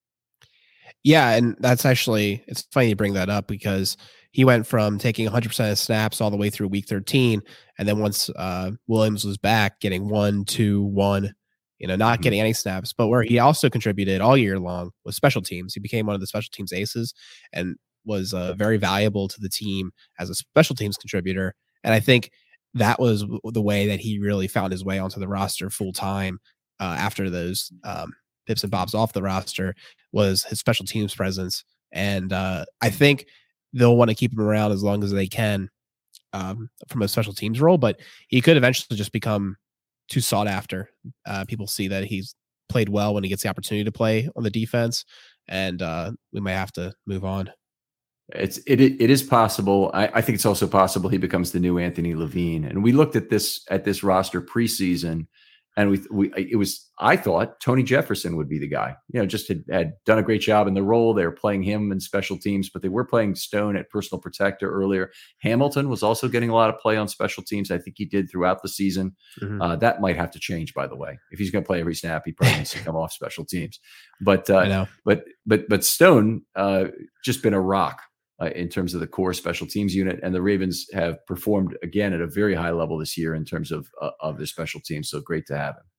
B: Yeah. And that's actually, it's funny you bring that up because he went from taking one hundred percent of snaps all the way through week thirteen. And then once uh, Williams was back, getting one, two, one, you know, not getting any snaps, but where he also contributed all year long was special teams. He became one of the special teams aces and was uh, very valuable to the team as a special teams contributor. And I think that was the way that he really found his way onto the roster full time uh, after those um, pips and bobs off the roster, was his special teams presence. And uh, I think they'll want to keep him around as long as they can um, from a special teams role, but he could eventually just become too sought after. Uh, people see that he's played well when he gets the opportunity to play on the defense, and uh, we might have to move on.
A: It's it it is possible. I, I think it's also possible he becomes the new Anthony Levine. And we looked at this at this roster preseason, And we, we, it was, I thought Tony Jefferson would be the guy, you know, just had, had done a great job in the role. They were playing him in special teams, but they were playing Stone at personal protector earlier. Hamilton was also getting a lot of play on special teams. I think he did throughout the season. Mm-hmm. Uh, that might have to change, by the way. If he's going to play every snap, he probably needs to come off special teams. But, uh,
B: I know.
A: but, but, but Stone, uh, just been a rock. Uh, in terms of the core special teams unit, and the Ravens have performed again at a very high level this year in terms of uh, of their special teams. So great to have him.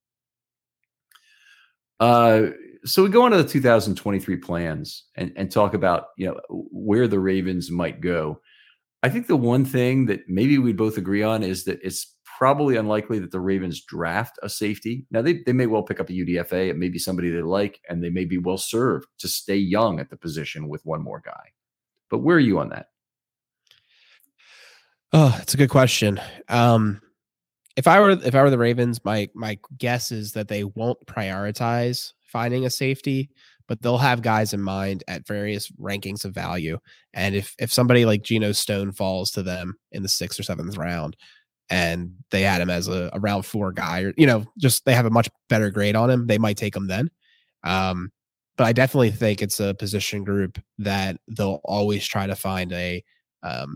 A: Uh, so we go on to the two thousand twenty-three plans and, and talk about, you know, where the Ravens might go. I think the one thing that maybe we both agree on is that it's probably unlikely that the Ravens draft a safety. Now they, they may well pick up a U D F A. It may be somebody they like, and they may be well served to stay young at the position with one more guy. But where are you on that?
B: Oh, that's a good question. Um, if I were if I were the Ravens, my my guess is that they won't prioritize finding a safety, but they'll have guys in mind at various rankings of value. And if if somebody like Geno Stone falls to them in the sixth or seventh round, and they had him as a, a round four guy, or you know, just they have a much better grade on him, they might take him then. Um, But I definitely think it's a position group that they'll always try to find a um,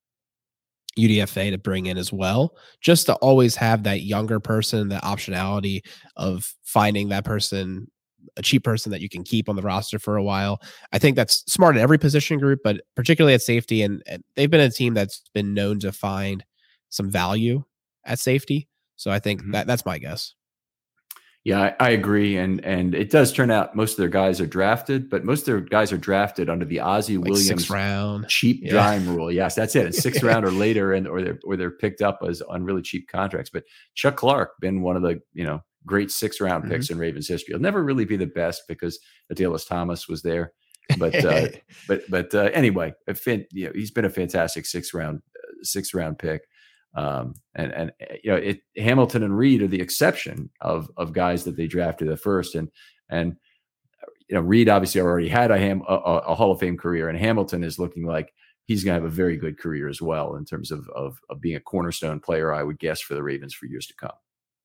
B: U D F A to bring in as well, just to always have that younger person, the optionality of finding that person, a cheap person that you can keep on the roster for a while. I think that's smart in every position group, but particularly at safety. And, and they've been a team that's been known to find some value at safety. So I think mm-hmm. that that's my guess.
A: Yeah, I, I agree. And and it does turn out most of their guys are drafted, but most of their guys are drafted under the Ozzie like Williams
B: sixth round
A: cheap
B: yeah.
A: dime rule. Yes, that's it. It's sixth round or later, and or they're or they're picked up as on really cheap contracts. But Chuck Clark been one of the, you know, great six round picks mm-hmm. in Ravens history. He'll never really be the best because Adelius Thomas was there. But uh, but but uh, anyway, a fin- you know, he's been a fantastic six round uh, six round pick. Um, and, and, you know, it, Hamilton and Reed are the exception of, of guys that they drafted at first. And, and, you know, Reed obviously already had a, ham, a, a Hall of Fame career, and Hamilton is looking like he's going to have a very good career as well in terms of, of, of being a cornerstone player, I would guess, for the Ravens for years to come.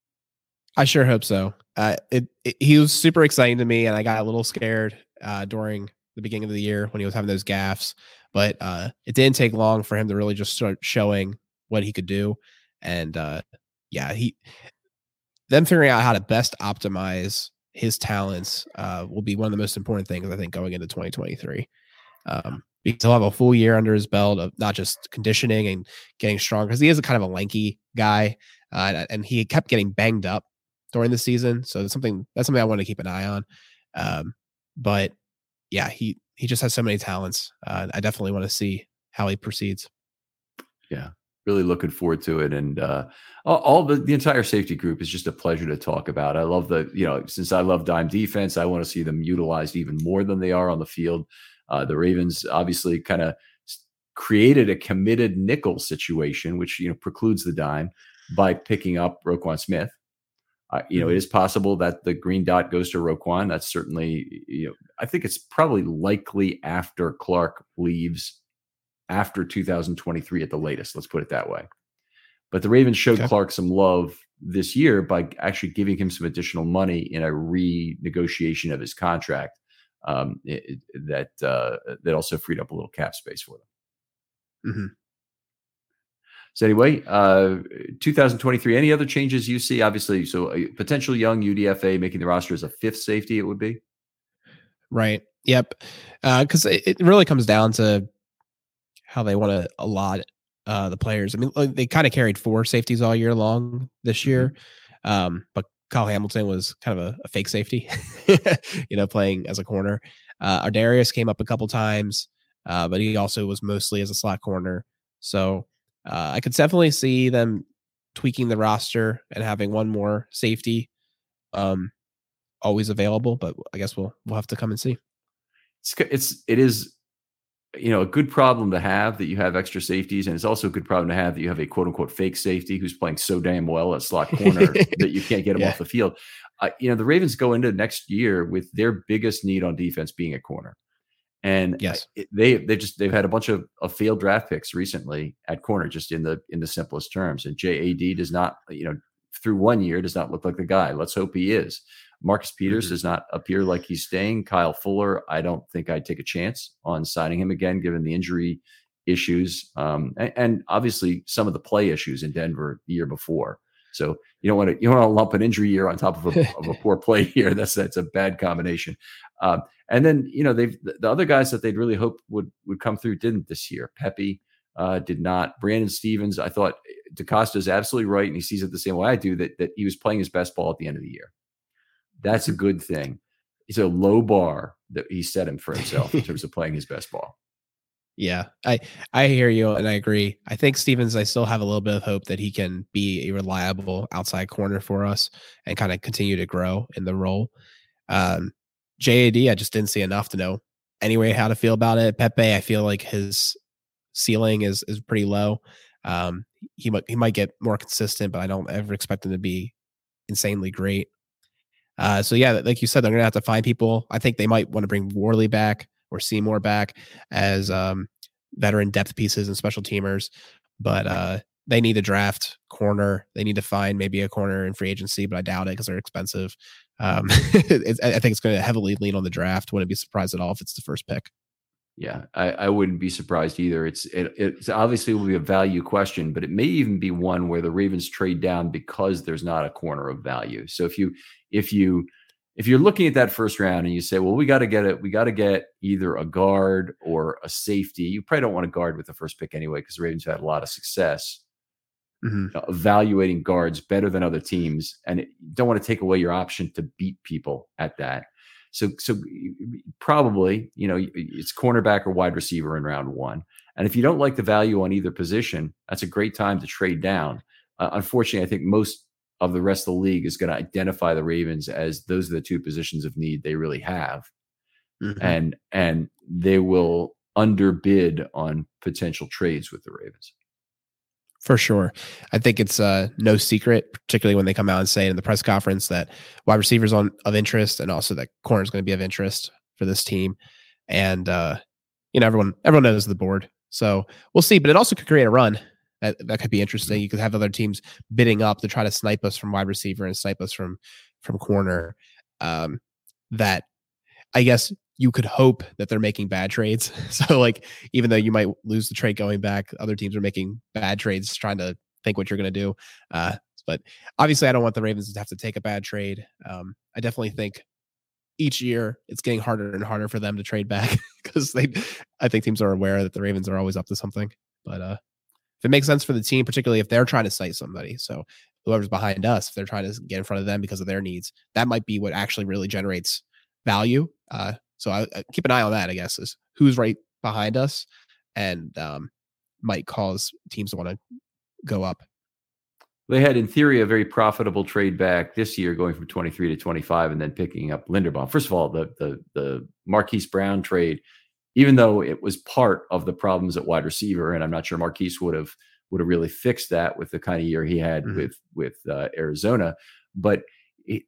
B: I sure hope so. Uh, it, it, he was super exciting to me, and I got a little scared uh, during the beginning of the year when he was having those gaffes, but uh, it didn't take long for him to really just start showing what he could do. And uh, yeah, he, them figuring out how to best optimize his talents uh, will be one of the most important things, I think, going into twenty twenty-three. Um, because he'll have a full year under his belt of not just conditioning and getting strong, because he is a kind of a lanky guy, uh, and, and he kept getting banged up during the season. So that's something, that's something I want to keep an eye on. Um, but yeah, he, he just has so many talents. Uh, I definitely want to see how he proceeds.
A: Yeah. Really looking forward to it. And uh, all, all the, the entire safety group is just a pleasure to talk about. I love the, you know, since I love dime defense, I want to see them utilized even more than they are on the field. Uh, the Ravens obviously kind of created a committed nickel situation, which, you know, precludes the dime by picking up Roquan Smith. Uh, you know, it is possible that the green dot goes to Roquan. That's certainly, you know, I think it's probably likely after Clark leaves after two thousand twenty-three at the latest. Let's put it that way. But the Ravens showed okay. Clark some love this year by actually giving him some additional money in a renegotiation of his contract. Um, it, that uh, that also freed up a little cap space for them.
B: Mm-hmm.
A: So anyway, uh, two thousand twenty-three, any other changes you see? Obviously, so a potential young U D F A making the roster as a fifth safety, it would be.
B: Right. Yep. Because uh, it, it really comes down to how they want to allot uh, the players. I mean, like, they kind of carried four safeties all year long this year, um, but Kyle Hamilton was kind of a, a fake safety, you know, playing as a corner. Uh, Ardarius came up a couple times, uh, but he also was mostly as a slot corner. So uh, I could definitely see them tweaking the roster and having one more safety um, always available, but I guess we'll we'll have to come and see.
A: It's it's it is. you know, a good problem to have that you have extra safeties. And it's also a good problem to have that you have a quote unquote fake safety who's playing so damn well at slot corner that you can't get him yeah. off the field. Uh, you know, the Ravens go into next year with their biggest need on defense being a corner. And
B: yes,
A: it, they, they just, they've had a bunch of, of failed draft picks recently at corner, just in the, in the simplest terms. And J A D does not, you know, through one year does not look like the guy. Let's hope he is. Marcus Peters mm-hmm. does not appear like he's staying. Kyle Fuller, I don't think I'd take a chance on signing him again, given the injury issues um, and, and obviously some of the play issues in Denver the year before. So you don't want to you don't want to lump an injury year on top of a, of a poor play year. That's that's a bad combination. Um, and then you know they've the other guys that they'd really hoped would would come through didn't this year. Pepe uh, did not. Brandon Stevens, I thought DaCosta is absolutely right, and he sees it the same way I do. That that he was playing his best ball at the end of the year. That's a good thing. It's a low bar that he set him for himself in terms of playing his best ball.
B: Yeah, I, I hear you and I agree. I think Stevens, I still have a little bit of hope that he can be a reliable outside corner for us and kind of continue to grow in the role. Um, J A D, I just didn't see enough to know anyway how to feel about it. Pepe, I feel like his ceiling is is pretty low. Um, he might he might get more consistent, but I don't ever expect him to be insanely great. Uh, so yeah, like you said, they're gonna have to find people. I think they might want to bring Worley back or Seymour back as um, veteran depth pieces and special teamers. But uh, they need to draft corner. They need to find maybe a corner in free agency, but I doubt it because they're expensive. Um, it's, I think it's going to heavily lean on the draft. Wouldn't be surprised at all if it's the first pick.
A: Yeah, I, I wouldn't be surprised either. It's it, it's obviously will be a value question, but it may even be one where the Ravens trade down because there's not a corner of value. So if you if you If you're looking at that first round and you say, well, we got to get it, we got to get either a guard or a safety. You probably don't want a guard with the first pick anyway, because the Ravens have had a lot of success mm-hmm. you know, evaluating guards better than other teams. And it, you don't want to take away your option to beat people at that. So, so probably, you know, it's cornerback or wide receiver in round one. And if you don't like the value on either position, that's a great time to trade down. Uh, unfortunately, I think most of the rest of the league is going to identify the Ravens as those are the two positions of need they really have. Mm-hmm. And, and they will underbid on potential trades with the Ravens.
B: For sure. I think it's uh, no secret, particularly when they come out and say in the press conference that wide receivers on of interest and also that corner is going to be of interest for this team. And, uh, you know, everyone, everyone knows the board. So we'll see, but it also could create a run. That that could be interesting. You could have other teams bidding up to try to snipe us from wide receiver and snipe us from from corner. Um, that I guess you could hope that they're making bad trades. So like, even though you might lose the trade going back, other teams are making bad trades, trying to think what you're going to do. Uh, but obviously, I don't want the Ravens to have to take a bad trade. Um, I definitely think each year it's getting harder and harder for them to trade back because they. I think teams are aware that the Ravens are always up to something, but. Uh, If it makes sense for the team, particularly if they're trying to cite somebody. So whoever's behind us, if they're trying to get in front of them because of their needs, that might be what actually really generates value. Uh, so I, I keep an eye on that, I guess, is who's right behind us and um, might cause teams to want to go up.
A: They had, in theory, a very profitable trade back this year, going from twenty-three to twenty-five and then picking up Linderbaum. First of all, the the, the Marquise Brown trade, even though it was part of the problems at wide receiver, and I'm not sure Marquise would have would have really fixed that with the kind of year he had mm-hmm. with with uh, Arizona, but it,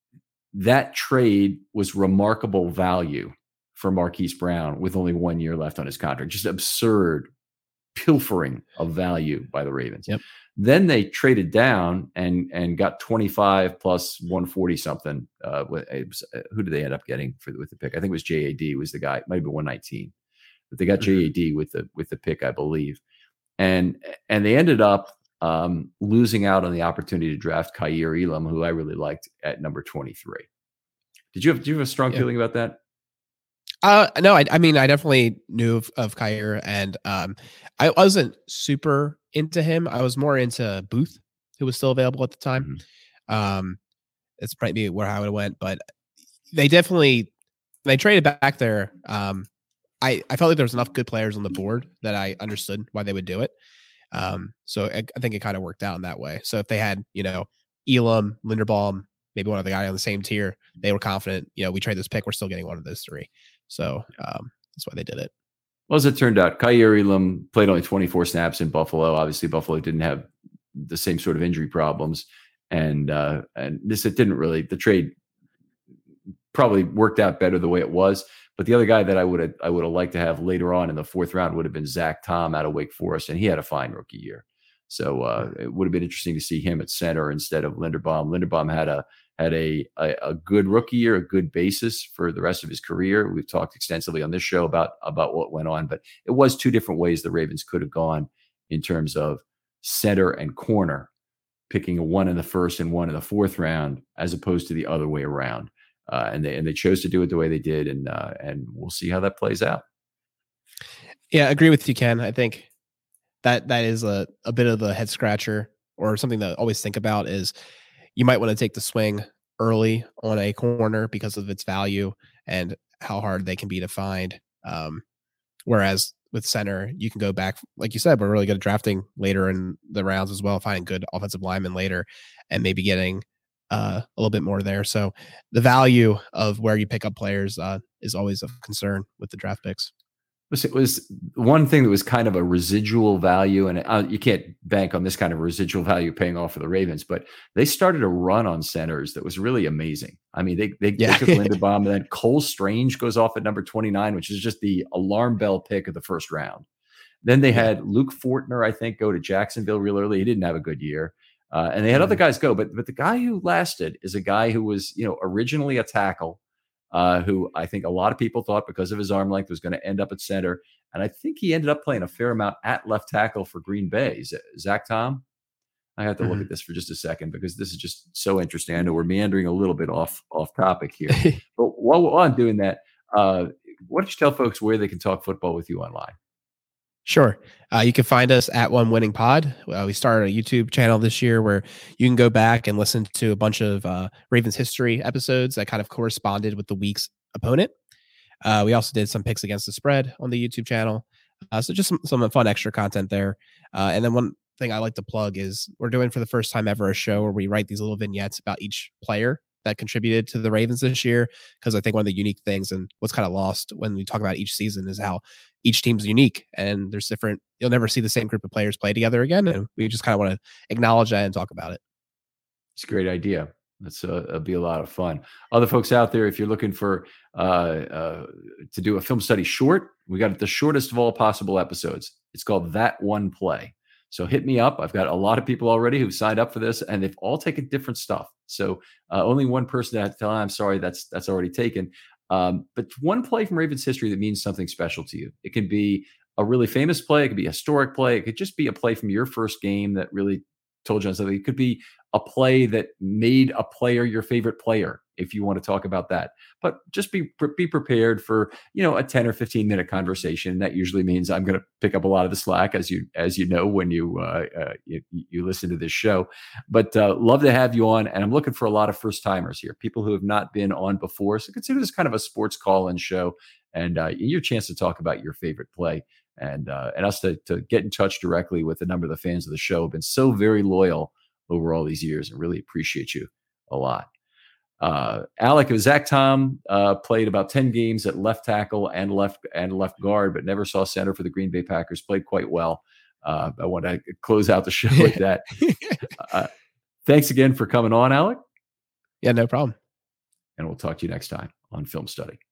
A: that trade was remarkable value for Marquise Brown with only one year left on his contract. Just absurd pilfering of value by the Ravens.
B: Yep.
A: Then they traded down and and got twenty-five plus one forty something. Uh, was, uh, who did they end up getting for with the pick? I think it was J A D was the guy. It might have been one nineteen, but they got mm-hmm. J A D with the with the pick, I believe. And and they ended up um, losing out on the opportunity to draft Kaiir Elam, who I really liked at number twenty-three. Did you have, did you have a strong yeah. feeling about that?
B: Uh, no, I, I mean, I definitely knew of, of Kaiir, and um, I wasn't super into him. I was more into Booth, who was still available at the time. Mm-hmm. Um, it's probably where I would have went, but they definitely, they traded back there. Um, I, I felt like there was enough good players on the board that I understood why they would do it. Um, so I, I think it kind of worked out in that way. So if they had, you know, Elam, Linderbaum, maybe one of the guys on the same tier, they were confident, you know, we trade this pick, we're still getting one of those three. So um, that's why they did it.
A: Well, as it turned out, Kaiir Elam played only twenty-four snaps in Buffalo. Obviously, Buffalo didn't have the same sort of injury problems. And uh, and this, it didn't really, the trade probably worked out better the way it was. But the other guy that I would have, I would have liked to have later on in the fourth round would have been Zach Tom out of Wake Forest. And he had a fine rookie year. So uh, it would have been interesting to see him at center instead of Linderbaum. Linderbaum had a had a, a a good rookie year, a good basis for the rest of his career. We've talked extensively on this show about about what went on, but it was two different ways the Ravens could have gone in terms of center and corner, picking a one in the first and one in the fourth round, as opposed to the other way around. Uh, and they and they chose to do it the way they did, and uh, and we'll see how that plays out.
B: Yeah, I agree with you, Ken. I think that that is a, a bit of a head scratcher, or something that I always think about is you might want to take the swing early on a corner because of its value and how hard they can be to find. Um, whereas with center, you can go back, like you said, we're really good at drafting later in the rounds as well, finding good offensive linemen later and maybe getting uh, a little bit more there. So the value of where you pick up players uh, is always a concern with the draft picks.
A: It was one thing that was kind of a residual value, and uh, you can't bank on this kind of residual value paying off for the Ravens, but they started a run on centers that was really amazing. I mean, they they,
B: yeah.
A: they took Linderbaum, and then Cole Strange goes off at number twenty-nine, which is just the alarm bell pick of the first round. Then they had Luke Fortner, I think, go to Jacksonville real early. He didn't have a good year. Uh, and they had mm-hmm. other guys go, but but the guy who lasted is a guy who was, you know, originally a tackle, Uh, who I think a lot of people thought because of his arm length was going to end up at center. And I think he ended up playing a fair amount at left tackle for Green Bay. Z- Zach Tom? I have to mm-hmm. look at this for just a second because this is just so interesting. I know we're meandering a little bit off off topic here. But while, while I'm doing that, uh, why don't you tell folks where they can talk football with you online?
B: Sure. Uh, you can find us at One Winning Pod. Uh, we started a YouTube channel this year where you can go back and listen to a bunch of uh, Ravens history episodes that kind of corresponded with the week's opponent. Uh, we also did some picks against the spread on the YouTube channel. Uh, so just some, some fun extra content there. Uh, and then one thing I like to plug is we're doing for the first time ever a show where we write these little vignettes about each player that contributed to the Ravens this year. Because I think one of the unique things and what's kind of lost when we talk about each season is how each team's unique and there's different, you'll never see the same group of players play together again. And we just kind of want to acknowledge that and talk about it.
A: It's a great idea. That's uh, it'll be a lot of fun. Other folks out there, if you're looking for uh, uh, to do a film study short, we got the shortest of all possible episodes. It's called That One Play. So hit me up. I've got a lot of people already who've signed up for this, and they've all taken different stuff. So uh, only one person that I have to tell, I'm sorry, that's that's already taken. Um, but one play from Ravens history that means something special to you. It can be a really famous play. It could be a historic play. It could just be a play from your first game that really told you something. It could be a play that made a player your favorite player, if you want to talk about that. But just be be prepared for, you know, a ten or fifteen minute conversation. That usually means I'm going to pick up a lot of the slack, as you as you know when you uh, uh, you, you listen to this show. But uh, love to have you on, and I'm looking for a lot of first timers here, people who have not been on before. So consider this kind of a sports call-in show, and uh, your chance to talk about your favorite play, and uh, and us to to get in touch directly with a number of the fans of the show have been so very loyal over all these years, and really appreciate you a lot. Uh, Alec, Zach Tom uh, played about ten games at left tackle and left and left guard, but never saw center for the Green Bay Packers. Played quite well. Uh, I want to close out the show with that. uh, thanks again for coming on, Alec.
B: Yeah, no problem.
A: And we'll talk to you next time on Film Study.